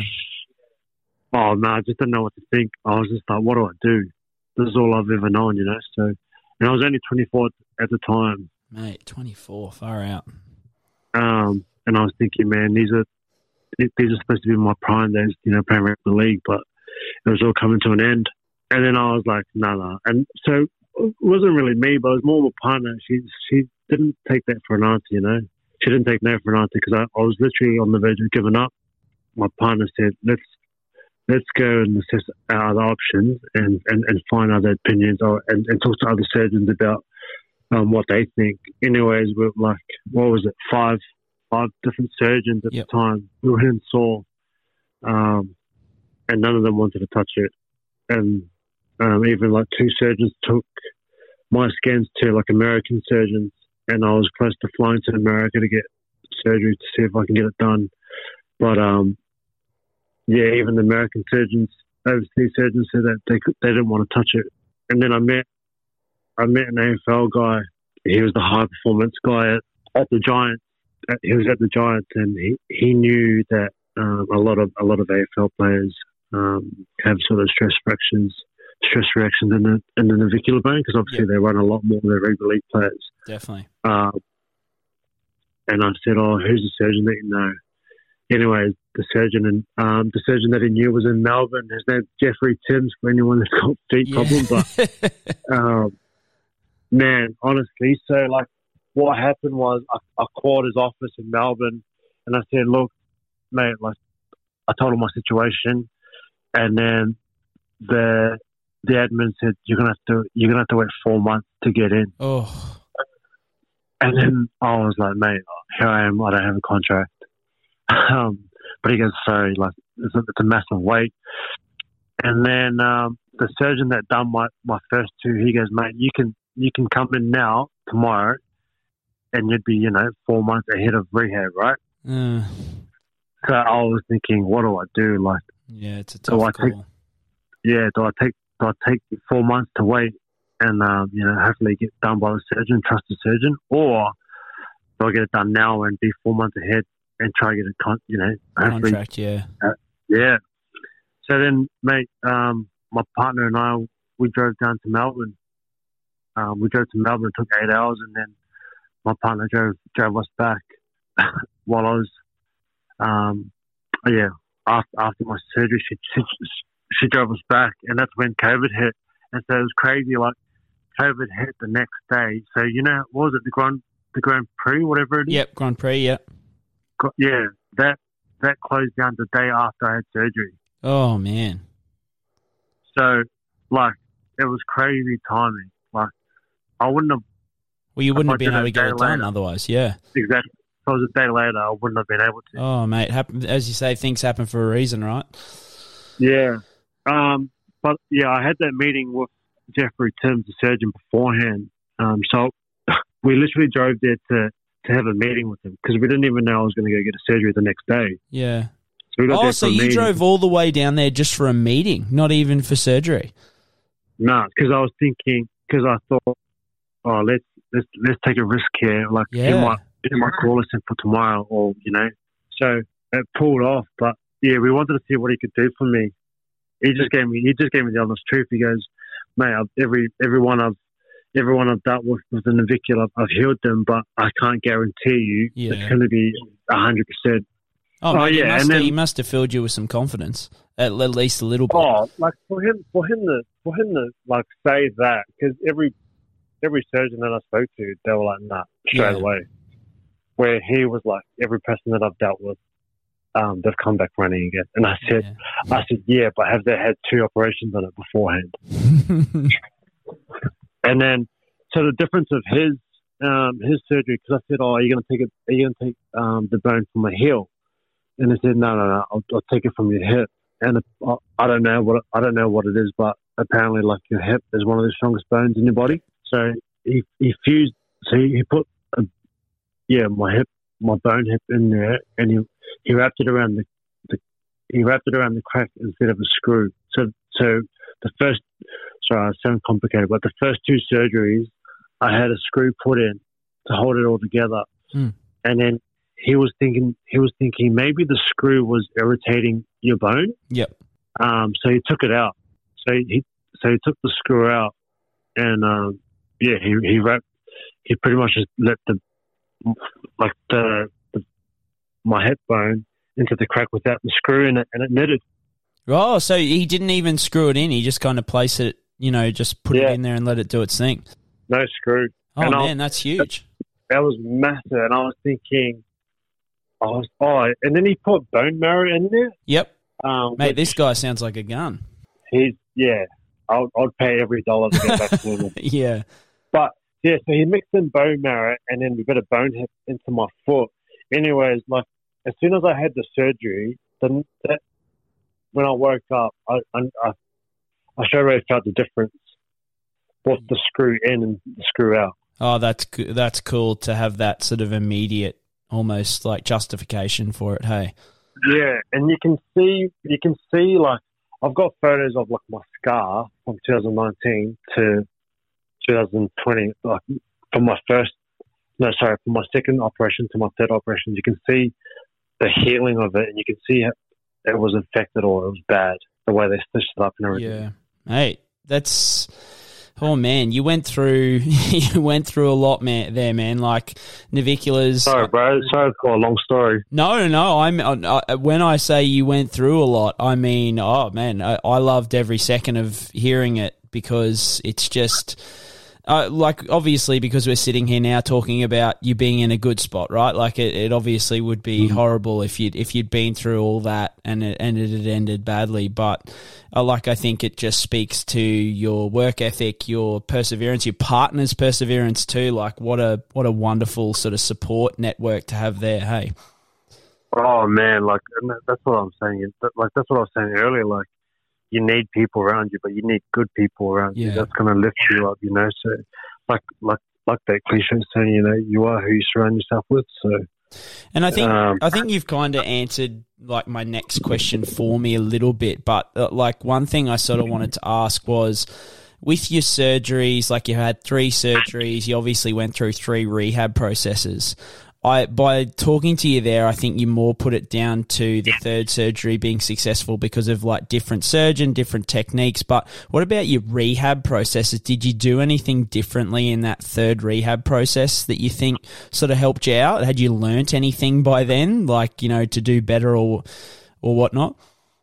H: Oh, man, I just didn't know what to think. I was just like, what do I do? This is all I've ever known, you know? So, and I was only twenty-four at the time.
A: Mate, twenty-four, far out.
H: Um, and I was thinking, man, these are these are supposed to be my prime days, you know, playing rugby league, but it was all coming to an end. And then I was like, no, nah, no. Nah. And so it wasn't really me, but it was more my partner. She she didn't take that for an answer, you know? She didn't take no for an answer because I, I was literally on the verge of giving up. My partner said, let's let's go and assess our other options and, and, and find other opinions or, and, and talk to other surgeons about um, what they think. Anyways, we're like, what was it, five five different surgeons at
A: Yep.
H: the time we went and saw, um, and none of them wanted to touch it. And um, even like two surgeons took my scans to like American surgeons, and I was close to flying to America to get surgery to see if I can get it done. But um, yeah, even the American surgeons, overseas surgeons, said that they could, they didn't want to touch it. And then I met, I met an A F L guy. He was the high performance guy at, at the Giants. At, he was at the Giants, and he, he knew that um, a lot of a lot of A F L players um, have sort of stress reactions, stress reactions in the in the navicular bone because obviously
A: Yep.
H: they run a lot more than their rugby league players.
A: Definitely.
H: Um, and I said, "Oh, who's the surgeon that you know?" Anyway, the surgeon and um, the surgeon that he knew was in Melbourne. His name's Jeffrey Timms. For anyone that's got feet
A: Yeah.
H: problems, but um, man, honestly, so like, what happened was I, I called his office in Melbourne, and I said, "Look, mate, like, I told him my situation, and then the the admin said you're gonna have to you're gonna have to wait four months to get in."
A: Oh,
H: And then I was like, mate, here I am. I don't have a contract. Um, but he goes, sorry, like it's a, it's a massive wait. And then um, the surgeon that done my, my first two, he goes, mate, you can you can come in now tomorrow, and you'd be you know four months ahead of rehab, right?
A: uh,
H: So I was thinking, what do I do? Like,
A: yeah, it's a
H: So
A: tough
H: I take-
A: call.
H: yeah, do I take do I take four months to wait and um, you know hopefully get done by the surgeon, trust the surgeon, or do I get it done now and be four months ahead and try to get a con- you know hopefully
A: Contract, yeah.
H: yeah. So then, mate, um, my partner and I we drove down to Melbourne. Um, we drove to Melbourne. It took eight hours, and then my partner drove drove us back while I was um, yeah after after my surgery. She, she she drove us back, and that's when COVID hit. And so it was crazy. Like COVID hit the next day. So you know, what was it, the Grand the Grand Prix, whatever it is?
A: Yep, Grand Prix, yep.
H: Got- Yeah, that that closed down the day after I had surgery.
A: Oh, man.
H: So like it was crazy timing. Like I wouldn't have
A: Well, you wouldn't
H: I
A: have been
H: did
A: able
H: it
A: to get
H: a
A: it
H: day
A: done
H: later.
A: otherwise, yeah.
H: exactly. If it was a day later, I wouldn't have been able to.
A: Oh, mate, happen, as you say, things happen for a reason, right?
H: Yeah. Um, but yeah, I had that meeting with Jeffrey Timms, the surgeon, beforehand. Um, so we literally drove there to, to have a meeting with him because we didn't even know I was going to go get a surgery the next day.
A: Yeah.
H: So we got
A: Oh,
H: there
A: so
H: for a
A: you
H: meeting.
A: drove all the way down there just for a meeting, not even for surgery?
H: No, because I was thinking, because I thought, oh, let's let's let's take a risk here. Like
A: Yeah.
H: he might he might call us in for tomorrow, or you know. So it pulled off, but yeah, we wanted to see what he could do for me. He just gave me he just gave me the honest truth. He goes, mate, I've, every everyone I've everyone I've dealt with with the navicular, I've, I've healed them, but I can't guarantee you
A: Yeah.
H: it's going to be a hundred percent.
A: Oh,
H: Oh,
A: man, he,
H: yeah,
A: must
H: and
A: have,
H: then-
A: he must have filled you with some confidence, at, at least a little bit.
H: Oh, like for him, for him to, for him to like say that, because every every surgeon that I spoke to, they were like, "Nah," straight
A: Yeah.
H: away. Where he was like, every person that I've dealt with, um, they've come back running again. And I said,
A: Yeah.
H: I said, yeah, but have they had two operations on it beforehand? And then, so the difference of his um, his surgery, because I said, "Oh, are you going to take it? Are you going to take um, the bone from my heel?" And he said, "No, no, no. I'll, I'll take it from your hip." And it, I, I don't know what I don't know what it is, but apparently, like your hip is one of the strongest bones in your body. So he he fused. So he, he put, a, yeah, my hip, my bone hip in there, and he he wrapped it around the, the he wrapped it around the crack instead of a screw. So so the first, sorry, I sound complicated, but the first two surgeries, I had a screw put in to hold it all together,
A: Mm.
H: and then he was thinking he was thinking maybe the screw was irritating your bone.
A: Yep.
H: Um, so he took it out. So he so he took the screw out, and um, yeah, he he wrapped. He pretty much just let the like the, the my hip bone into the crack without the screw in it, and it knitted.
A: Oh, so he didn't even screw it in. He just kind of placed it, you know, just put
H: Yeah.
A: it in there and let it do its thing.
H: No screw.
A: Oh,
H: And I-
A: man, that's huge.
H: That was massive, and I was thinking, I was oh, and then he put bone marrow in there.
A: Yep.
H: Um,
A: Mate,
H: which
A: this guy sounds like a gun.
H: he's yeah, I'll I'd pay every dollar to get back to him.
A: Yeah.
H: But yeah, so he mixed in bone marrow, and then we got a bone hip into my foot. Anyways, like as soon as I had the surgery, then that, when I woke up, I I, I I straight away felt the difference with the screw in and the screw out.
A: Oh, that's co- that's cool to have that sort of immediate, almost like justification for it. Hey.
H: Yeah, and you can see you can see like I've got photos of like my scar from twenty nineteen to twenty twenty, like from my first no sorry from my second operation to my third operation. You can see the healing of it, and you can see it, it was infected or it was bad the way they stitched it up and everything.
A: Yeah. Hey, that's. Oh man, you went through you went through a lot, man. There, man. Like naviculars.
H: Sorry, bro. Sorry for a long story.
A: No, no, no. I'm I, when I say you went through a lot, I mean, oh man, I, I loved every second of hearing it because it's just uh, like obviously because we're sitting here now talking about you being in a good spot, right? Like it, it obviously would be
H: Mm-hmm.
A: horrible if you if you'd been through all that and it and it had ended badly, but uh, like I think it just speaks to your work ethic, your perseverance, your partner's perseverance too. Like what a what a wonderful sort of support network to have there. Hey.
H: Oh man, like and that- that's what I'm saying. That- Like that's what I was saying earlier. Like you need people around you, but you need good people around you.
A: Yeah.
H: That's going to lift you up, you know. So, like, like, like that cliche saying, you know, you are who you surround yourself with. So,
A: And I think
H: Um,
A: I think you've kind of answered like my next question for me a little bit, but uh, like one thing I sort of wanted to ask was with your surgeries, like you had three surgeries, you obviously went through three rehab processes. I by talking to you there, I think you more put it down to the third surgery being successful because of like different surgeon, different techniques. But what about your rehab processes? Did you do anything differently in that third rehab process that you think sort of helped you out? Had you learnt anything by then, like, you know, to do better or or whatnot?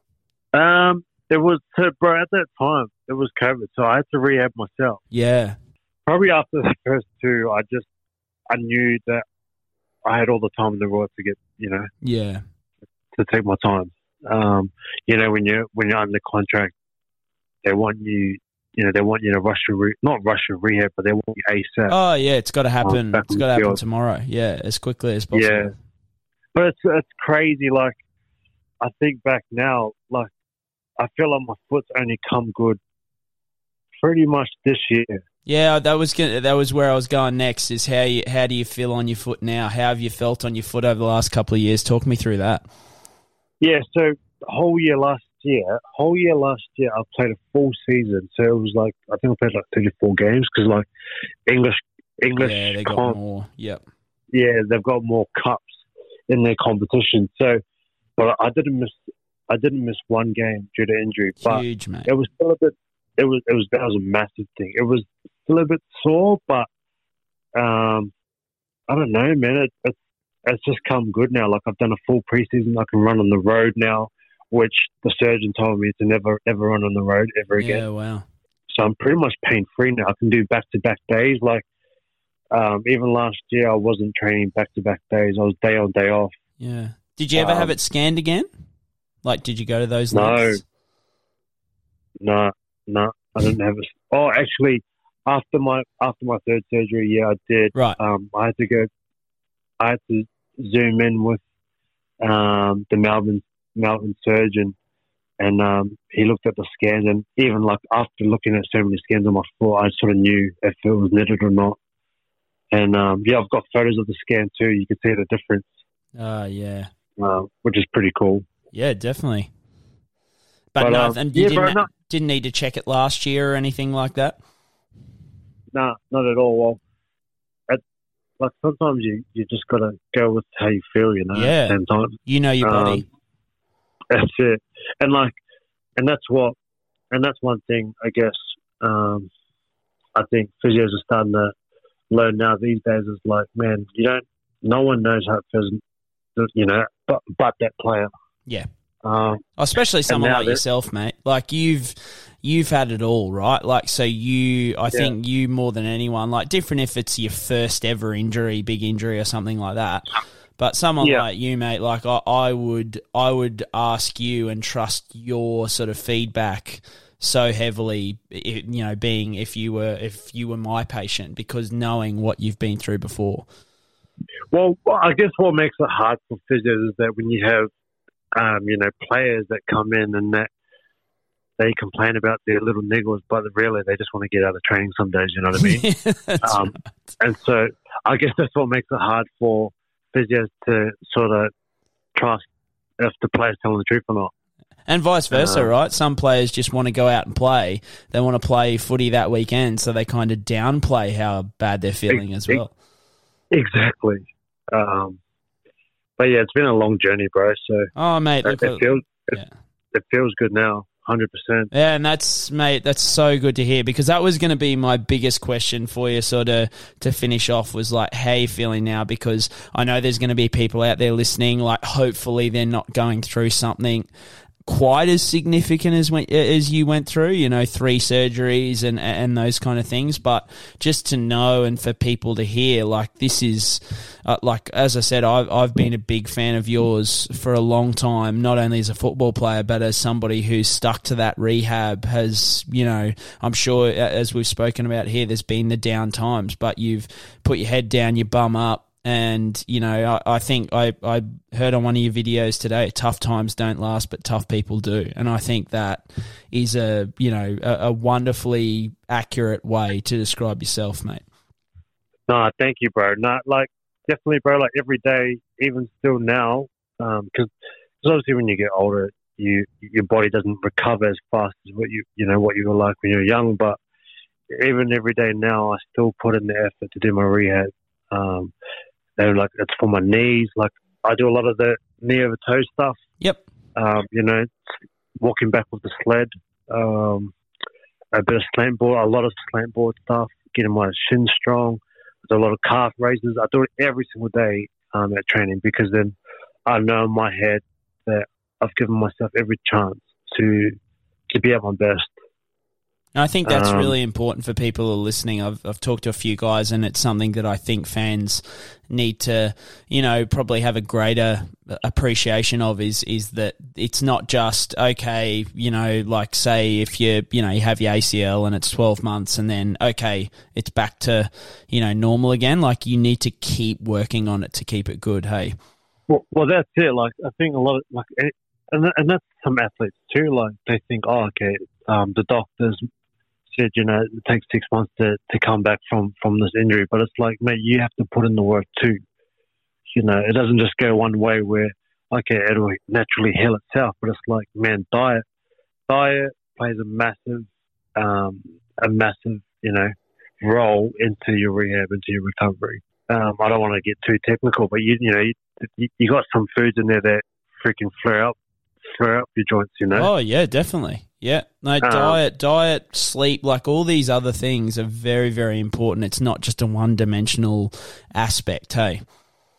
H: um, it was so, bro. At that time, it was COVID, so I had to rehab myself.
A: Yeah,
H: Probably after the first two, I just I knew that I had all the time in the world to get, you know,
A: yeah,
H: to take my time. Um, you know, when you're when you're under contract, they want you, you know, they want you to rush your re- not rush your rehab, but they want you ASAP.
A: Oh yeah, it's got to happen.
H: back
A: It's
H: on
A: got to
H: the
A: happen
H: field.
A: tomorrow. Yeah, as quickly as possible.
H: Yeah, but it's it's crazy. Like I think back now, like I feel like my foot's only come good pretty much this year.
A: Yeah, that was gonna, that was where I was going next. Is how you how do you feel on your foot now? How have you felt on your foot over the last couple of years? Talk me through that.
H: Yeah, so the whole year last year, whole year last year, I played a full season. So it was like I think I played like thirty-four games because like English English
A: Yeah, they got
H: comp,
A: more. Yep.
H: yeah, they've got more cups in their competition. So, but I didn't miss I didn't miss one game due to injury. But
A: Huge, mate.
H: it was still a bit. It was it was that was a massive thing. It was still a bit sore, but um, I don't know, man. It, it's it's just come good now. Like I've done a full preseason. I can run on the road now, which the surgeon told me to never ever run on the road ever again.
A: Yeah, wow.
H: So I'm pretty much pain free now. I can do back to back days. Like um, even last year, I wasn't training back to back days. I was day on, day off.
A: Yeah. Did you ever
H: um,
A: have it scanned again? Like, did you go to those?
H: No,
A: lengths?
H: no, no. I didn't have it. Oh, actually, after my after my third surgery, yeah, I did.
A: Right.
H: Um, I had to go. I had to zoom in with um, the Melbourne Melbourne surgeon, and um, he looked at the scans, and even like after looking at so many scans on my foot, I sort of knew if it was knitted or not. And um, yeah, I've got photos of the scan too. You can see the difference.
A: Oh, yeah.
H: Uh, which is pretty cool.
A: Yeah, definitely. But,
H: But,
A: no,
H: um,
A: and you
H: yeah,
A: didn't,
H: bro, no.
A: didn't need to check it last year or anything like that?
H: Nah, not at all. Well, at, like sometimes you, you just got to go with how you feel, you know.
A: Yeah.
H: At the same time.
A: You know your body.
H: Um, that's it. And like, and that's what, and that's one thing, I guess, um, I think physios are starting to learn now these days is like, man, you don't, no one knows how it feels, you know, but, but that player.
A: Yeah.
H: Um,
A: Especially someone
H: now
A: like
H: that-
A: yourself, mate. Like you've you've had it all, right? Like so you I
H: Yeah.
A: think you more than anyone, like different if it's your first ever injury, big injury or something like that. But someone
H: Yeah.
A: like you, mate, like I, I would I would ask you and trust your sort of feedback so heavily, i- you know, being if you were if you were my patient, because knowing what you've been through before.
H: Well, I guess what makes it hard for physios is that when you have, um, you know, players that come in and that they complain about their little niggles, but really they just want to get out of training some days, you know what I mean?
A: That's
H: um,
A: right.
H: And so I guess that's what makes it hard for physios to sort of trust if the player's telling the truth or not.
A: And vice versa,
H: Uh,
A: right? Some players just want to go out and play. They want to play footy that weekend, so they kind of downplay how bad they're feeling as well.
H: Exactly. Um, but yeah, it's been a long journey, bro. So
A: Oh, mate,
H: it,
A: look,
H: it feels it,
A: yeah.
H: it feels good now, one hundred percent.
A: Yeah, and that's, mate, that's so good to hear, because that was going to be my biggest question for you sort of to finish off was like, how you feeling now? Because I know there's going to be people out there listening, like hopefully they're not going through something quite as significant as when, as you went through, you know, three surgeries and and those kind of things. But just to know and for people to hear, like this is, uh, like as I said, I've I've been a big fan of yours for a long time. Not only as a football player, but as somebody who's stuck to that rehab. Has, you know, I'm sure as we've spoken about here, there's been the down times, but you've put your head down, you bum up. And, you know, I, I think I, I heard on one of your videos today, tough times don't last, but tough people do. And I think that is a, you know, a, a wonderfully accurate way to describe yourself, mate.
H: No, thank you, bro. Not like definitely, bro. Like every day, even still now, because um, obviously when you get older, you your body doesn't recover as fast as what you you know what you were like when you were young. But even every day now, I still put in the effort to do my rehab. Um, and like it's for my knees. Like I do a lot of the knee over toe stuff.
A: Yep.
H: Um, you know, walking back with the sled, um, a bit of slant board, a lot of slant board stuff, getting my shin strong. There's a lot of calf raises. I do it every single day um, at training, because then I know in my head that I've given myself every chance to to be at my best.
A: I think that's
H: Um,
A: really important for people who are listening. I've I've talked to a few guys, and it's something that I think fans need to, you know, probably have a greater appreciation of. Is is that it's not just okay, you know, like say if you you know you have your A C L and it's twelve months, and then okay, it's back to, you know, normal again. Like you need to keep working on it to keep it good. Hey.
H: Well, well, that's it. Like I think a lot of like, and and that's some athletes too. Like they think, oh, okay, um, the doctors said, you know, it takes six months to, to come back from, from this injury. But it's like, mate, you have to put in the work too. You know, it doesn't just go one way where, okay, it'll naturally heal itself. But it's like, man, diet, diet plays a massive, um, a massive, you know, role into your rehab, into your recovery. Um, I don't want to get too technical, but you, you know, you, you got some foods in there that freaking flare up, flare up your joints. You know.
A: Oh yeah, definitely. Yeah, no,
H: Um,
A: diet, diet, sleep, like all these other things are very, very important. It's not just a one-dimensional aspect, hey?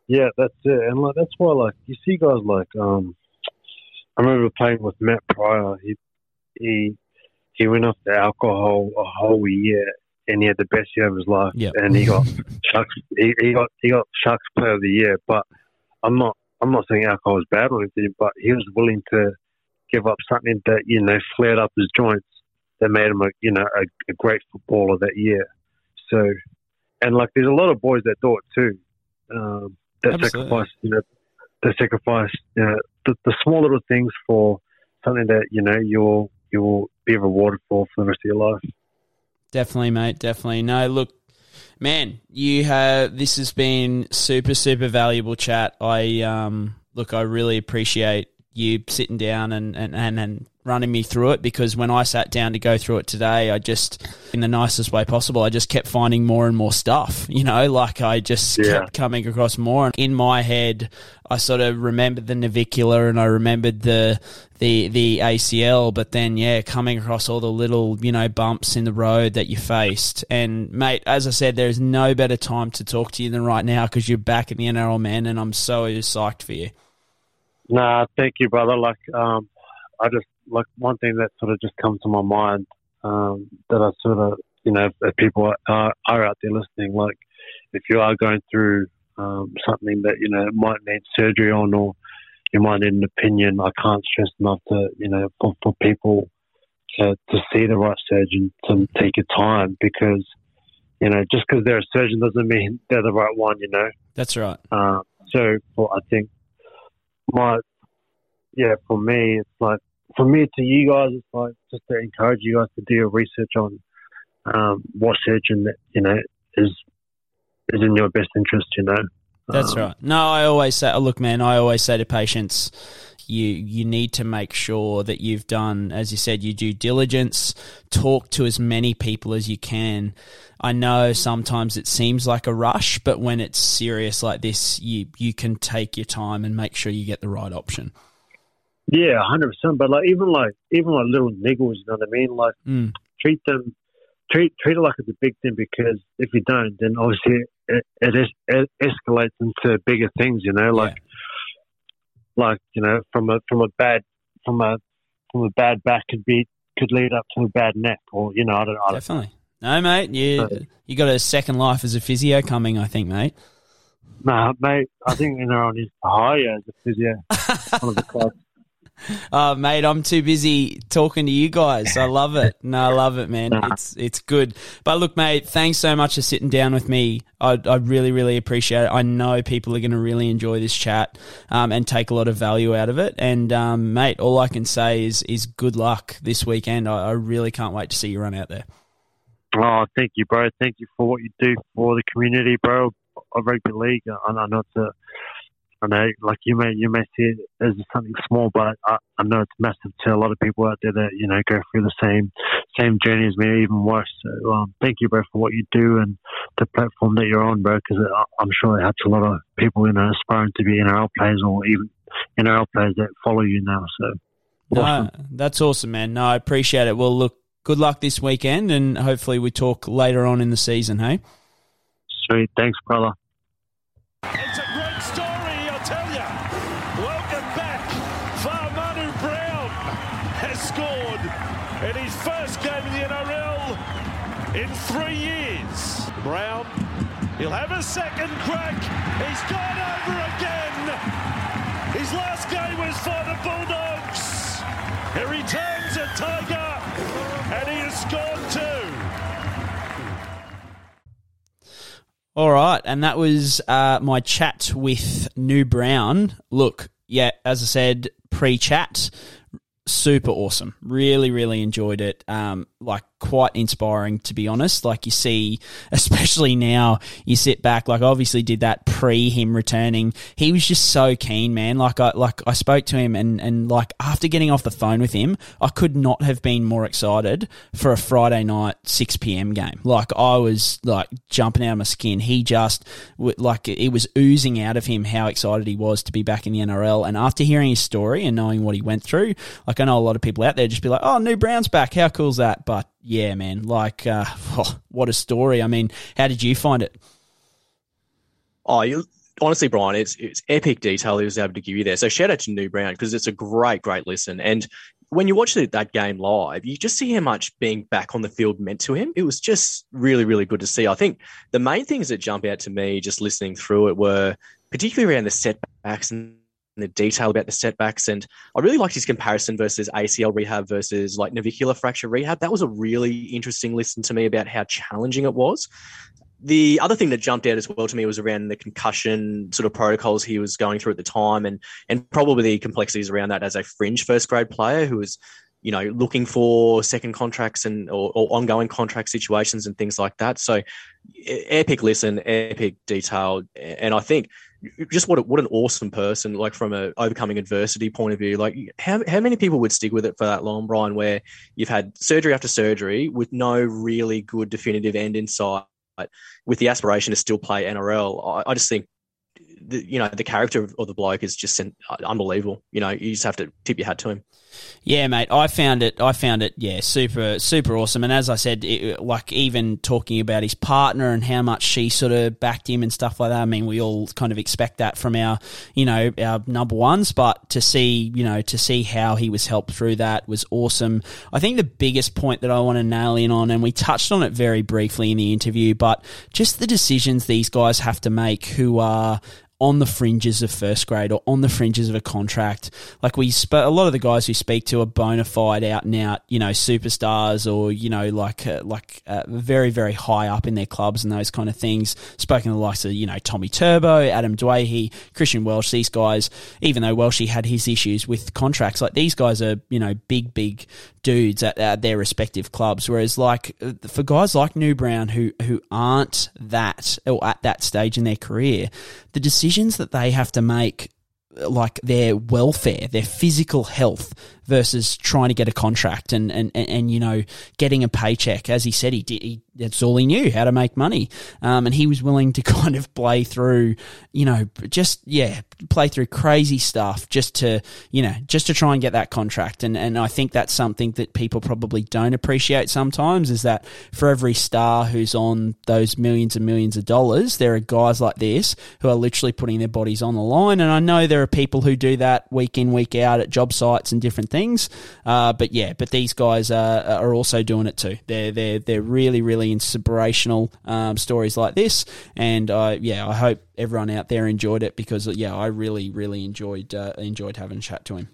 H: Yeah, that's it. And like that's why, like, you see guys like um, I remember playing with Matt Pryor. He he he went off the alcohol a whole year, and he had the best year of his life.
A: Yep.
H: And he got Sharks. He, he got he got Sharks Player of the Year. But I'm not I'm not saying alcohol is bad or anything. But he was willing to give up something that, you know, flared up his joints that made him a you know a, a great footballer that year. So, and like there's a lot of boys that do it too. Um, that
A: Absolutely.
H: sacrifice, you know, they sacrifice, you know, the, the small little things for something that, you know, you'll you'll be rewarded for for the rest of your life.
A: Definitely, mate. Definitely. No, look, man, you have. This has been super, super valuable chat. I um, look, I really appreciate you sitting down and, and, and, and running me through it, because when I sat down to go through it today, I just, in the nicest way possible, I just kept finding more and more stuff, you know, like I just
H: Yeah.
A: kept coming across more. And in my head, I sort of remembered the navicular and I remembered the, the, the A C L, but then, yeah, coming across all the little, you know, bumps in the road that you faced. And mate, as I said, there's no better time to talk to you than right now, because you're back in the N R L, man, and I'm so psyched for you.
H: Nah, thank you, brother. Like, um, I just, like, one thing that sort of just comes to my mind, um, that I sort of, you know, if people are, are out there listening, like, if you are going through um, something that, you know, might need surgery on, or you might need an opinion, I can't stress enough to, you know, for, for people to, to see the right surgeon, to take your time, because, you know, just because they're a surgeon doesn't mean they're the right one, you know.
A: That's right.
H: Uh, so, for, I think, my, yeah, for me, it's like, for me to you guys, it's like just to encourage you guys to do your research on um, what surgeon that, you know, is is in your best interest, you know.
A: That's
H: um,
A: right. No, I always say, look, man, I always say to patients, you you need to make sure that you've done, as you said, your due diligence, talk to as many people as you can. I know sometimes it seems like a rush, but when it's serious like this, you, you can take your time and make sure you get the right option.
H: Yeah, one hundred percent. But like even like even like little niggles, you know what I mean? Like
A: Mm.
H: treat them, treat treat it like it's a big thing, because if you don't, then obviously it it, is, it escalates into bigger things, you know. Like like you know, from a from a bad from a from a bad back could be could lead up to a bad neck, or you know, I don't. I don't
A: Definitely. No, mate, you you got a second life as a physio coming, I think, mate.
H: Nah, mate, I think you know on his higher as a physio. One of the clubs.
A: Oh, mate, I'm too busy talking to you guys. I love it. No, I love it, man. It's it's good. But look, mate, thanks so much for sitting down with me. I, I really, really appreciate it. I know people are going to really enjoy this chat um, and take a lot of value out of it. And, um, mate, all I can say is is good luck this weekend. I, I really can't wait to see you run out there.
H: Oh, thank you, bro. Thank you for what you do for the community, bro, of rugby league. I, I know it's a I know, like you may you may see it as something small, but I, I know it's massive to a lot of people out there that you know go through the same same journey as me, even worse. So um, thank you, bro, for what you do and the platform that you're on, bro. Because I'm sure it helps a lot of people, you know, aspiring to be N R L players or even N R L players that follow you now. So awesome.
A: No, that's awesome, man. No, I appreciate it. Well, look, good luck this weekend, and hopefully we talk later on in the season. Hey,
H: sweet, thanks, brother.
C: It's a great story, I'll tell you. Welcome back. Manu Brown has scored in his first game in the N R L in three years. Brown, he'll have a second crack. He's gone over again. His last game was for the Bulldogs. He returns a Tiger, and he has scored two.
A: all right, and that was uh, my chat with New Brown. Look, yeah, as I said, pre-chat, super awesome. Really, really enjoyed it. Um, like, quite inspiring, to be honest. Like, you see, especially now, you sit back, like, I obviously did that pre him returning. He was just so keen, man. Like, I like I spoke to him, and, and like, after getting off the phone with him, I could not have been more excited for a Friday night six p.m. game. Like, I was, like, jumping out of my skin. He just, like, it was oozing out of him how excited he was to be back in the N R L. And after hearing his story and knowing what he went through, like, I know a lot of people out there just be like, oh, New Brown's back. How cool's that? But yeah, man, like, uh, oh, what a story. I mean, how did you find it?
F: Oh, you, honestly, Brian, it's it's epic detail he was able to give you there. So shout out to New Brown because it's a great, great listen. And when you watch the, that game live, you just see how much being back on the field meant to him. It was just really, really good to see. I think the main things that jump out to me just listening through it were particularly around the setbacks and the detail about the setbacks. And I really liked his comparison versus A C L rehab versus like navicular fracture rehab. That was a really interesting listen to me about how challenging it was. The other thing that jumped out as well to me was around the concussion sort of protocols he was going through at the time and and probably the complexities around that as a fringe first grade player who was, you know, looking for second contracts and or, or ongoing contract situations and things like that. So epic listen, epic detail. And I think just what a, what an awesome person, like from a overcoming adversity point of view. Like how, how many people would stick with it for that long, Brian, where you've had surgery after surgery with no really good definitive end in sight, with the aspiration to still play N R L. I, I just think, the, you know, the character of, of the bloke is just unbelievable. You know, you just have to tip your hat to him.
A: Yeah, mate, I found it, I found it, yeah, super, super awesome. And as I said, it, like even talking about his partner and how much she sort of backed him and stuff like that, I mean, we all kind of expect that from our, you know, our number ones, but to see, you know, to see how he was helped through that was awesome. I think the biggest point that I want to nail in on, and we touched on it very briefly in the interview, but just the decisions these guys have to make who are on the fringes of first grade or on the fringes of a contract. Like we, sp- a lot of the guys who speak to are bona fide out and out, you know, superstars or, you know, like, uh, like uh, very, very high up in their clubs and those kind of things. Spoken to the likes of, you know, Tommy Turbo, Adam Dwayhe, Christian Welsh, these guys, even though Welshie had his issues with contracts, like these guys are, you know, big, big dudes at, at their respective clubs. Whereas like for guys like New Brown who, who aren't that or at that stage in their career, the decisions that they have to make, like their welfare, their physical health versus trying to get a contract and, and, and, and you know, getting a paycheck. As he said, he did, he, that's all he knew, how to make money. Um, and he was willing to kind of play through, you know, just, yeah, play through crazy stuff just to, you know, just to try and get that contract. And, and I think that's something that people probably don't appreciate sometimes is that for every star who's on those millions and millions of dollars, there are guys like this who are literally putting their bodies on the line. And I know there are people who do that week in, week out at job sites and different things. Uh, but yeah, but these guys are, are also doing it too. They're, they're, they're really, really inspirational um, stories like this. And I, uh, yeah, I hope everyone out there enjoyed it because yeah, I really, really enjoyed, uh, enjoyed having a chat to him.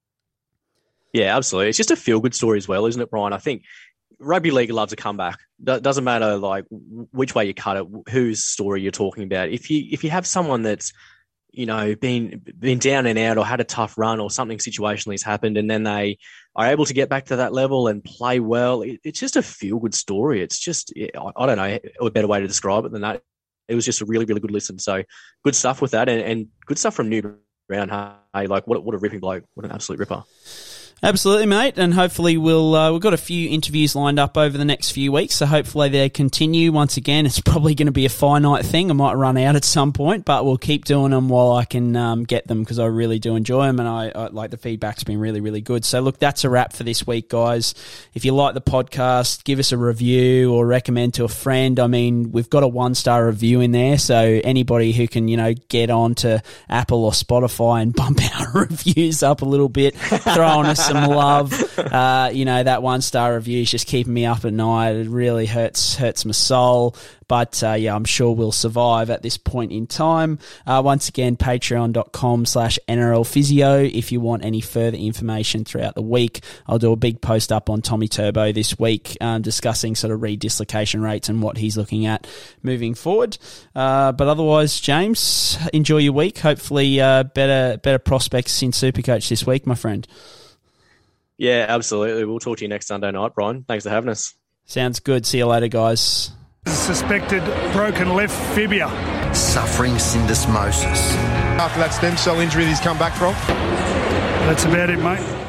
F: Yeah, absolutely. It's just a feel good story as well, isn't it, Brian? I think rugby league loves a comeback. It doesn't matter like which way you cut it, whose story you're talking about. If you, if you have someone that's, you know, been been down and out or had a tough run or something situationally has happened and then they are able to get back to that level and play well, it, it's just a feel-good story. It's just, I, I don't know a better way to describe it than that. It was just a really, really good listen. So good stuff with that and, and good stuff from New Brown. Hey, like what, what a ripping bloke. What an absolute ripper.
A: Absolutely, mate, and hopefully we'll uh, we've got a few interviews lined up over the next few weeks, so hopefully they continue. Once again, it's probably going to be a finite thing. I might run out at some point, but we'll keep doing them while I can um, get them because I really do enjoy them, and I, I like the feedback's been really, really good. So look, that's a wrap for this week, guys. If you like the podcast, give us a review or recommend to a friend. I mean, we've got a one-star review in there, so anybody who can, you know, get on to Apple or Spotify and bump our reviews up a little bit, throw on us some love. Uh, you know, that one star review is just keeping me up at night. It really hurts hurts my soul. But, uh, yeah, I'm sure we'll survive at this point in time. Uh, once again, patreon.com slash NRL Physio if you want any further information throughout the week. I'll do a big post up on Tommy Turbo this week um, discussing sort of re-dislocation rates and what he's looking at moving forward. Uh, but otherwise, James, enjoy your week. Hopefully uh, better better prospects in Supercoach this week, my friend.
F: Yeah, absolutely. We'll talk to you next Sunday night, Brian. Thanks for having us.
A: Sounds good. See you later, guys.
C: Suspected broken left fibula.
E: Suffering syndesmosis.
D: After that stem cell injury that he's come back from?
C: That's about it, mate.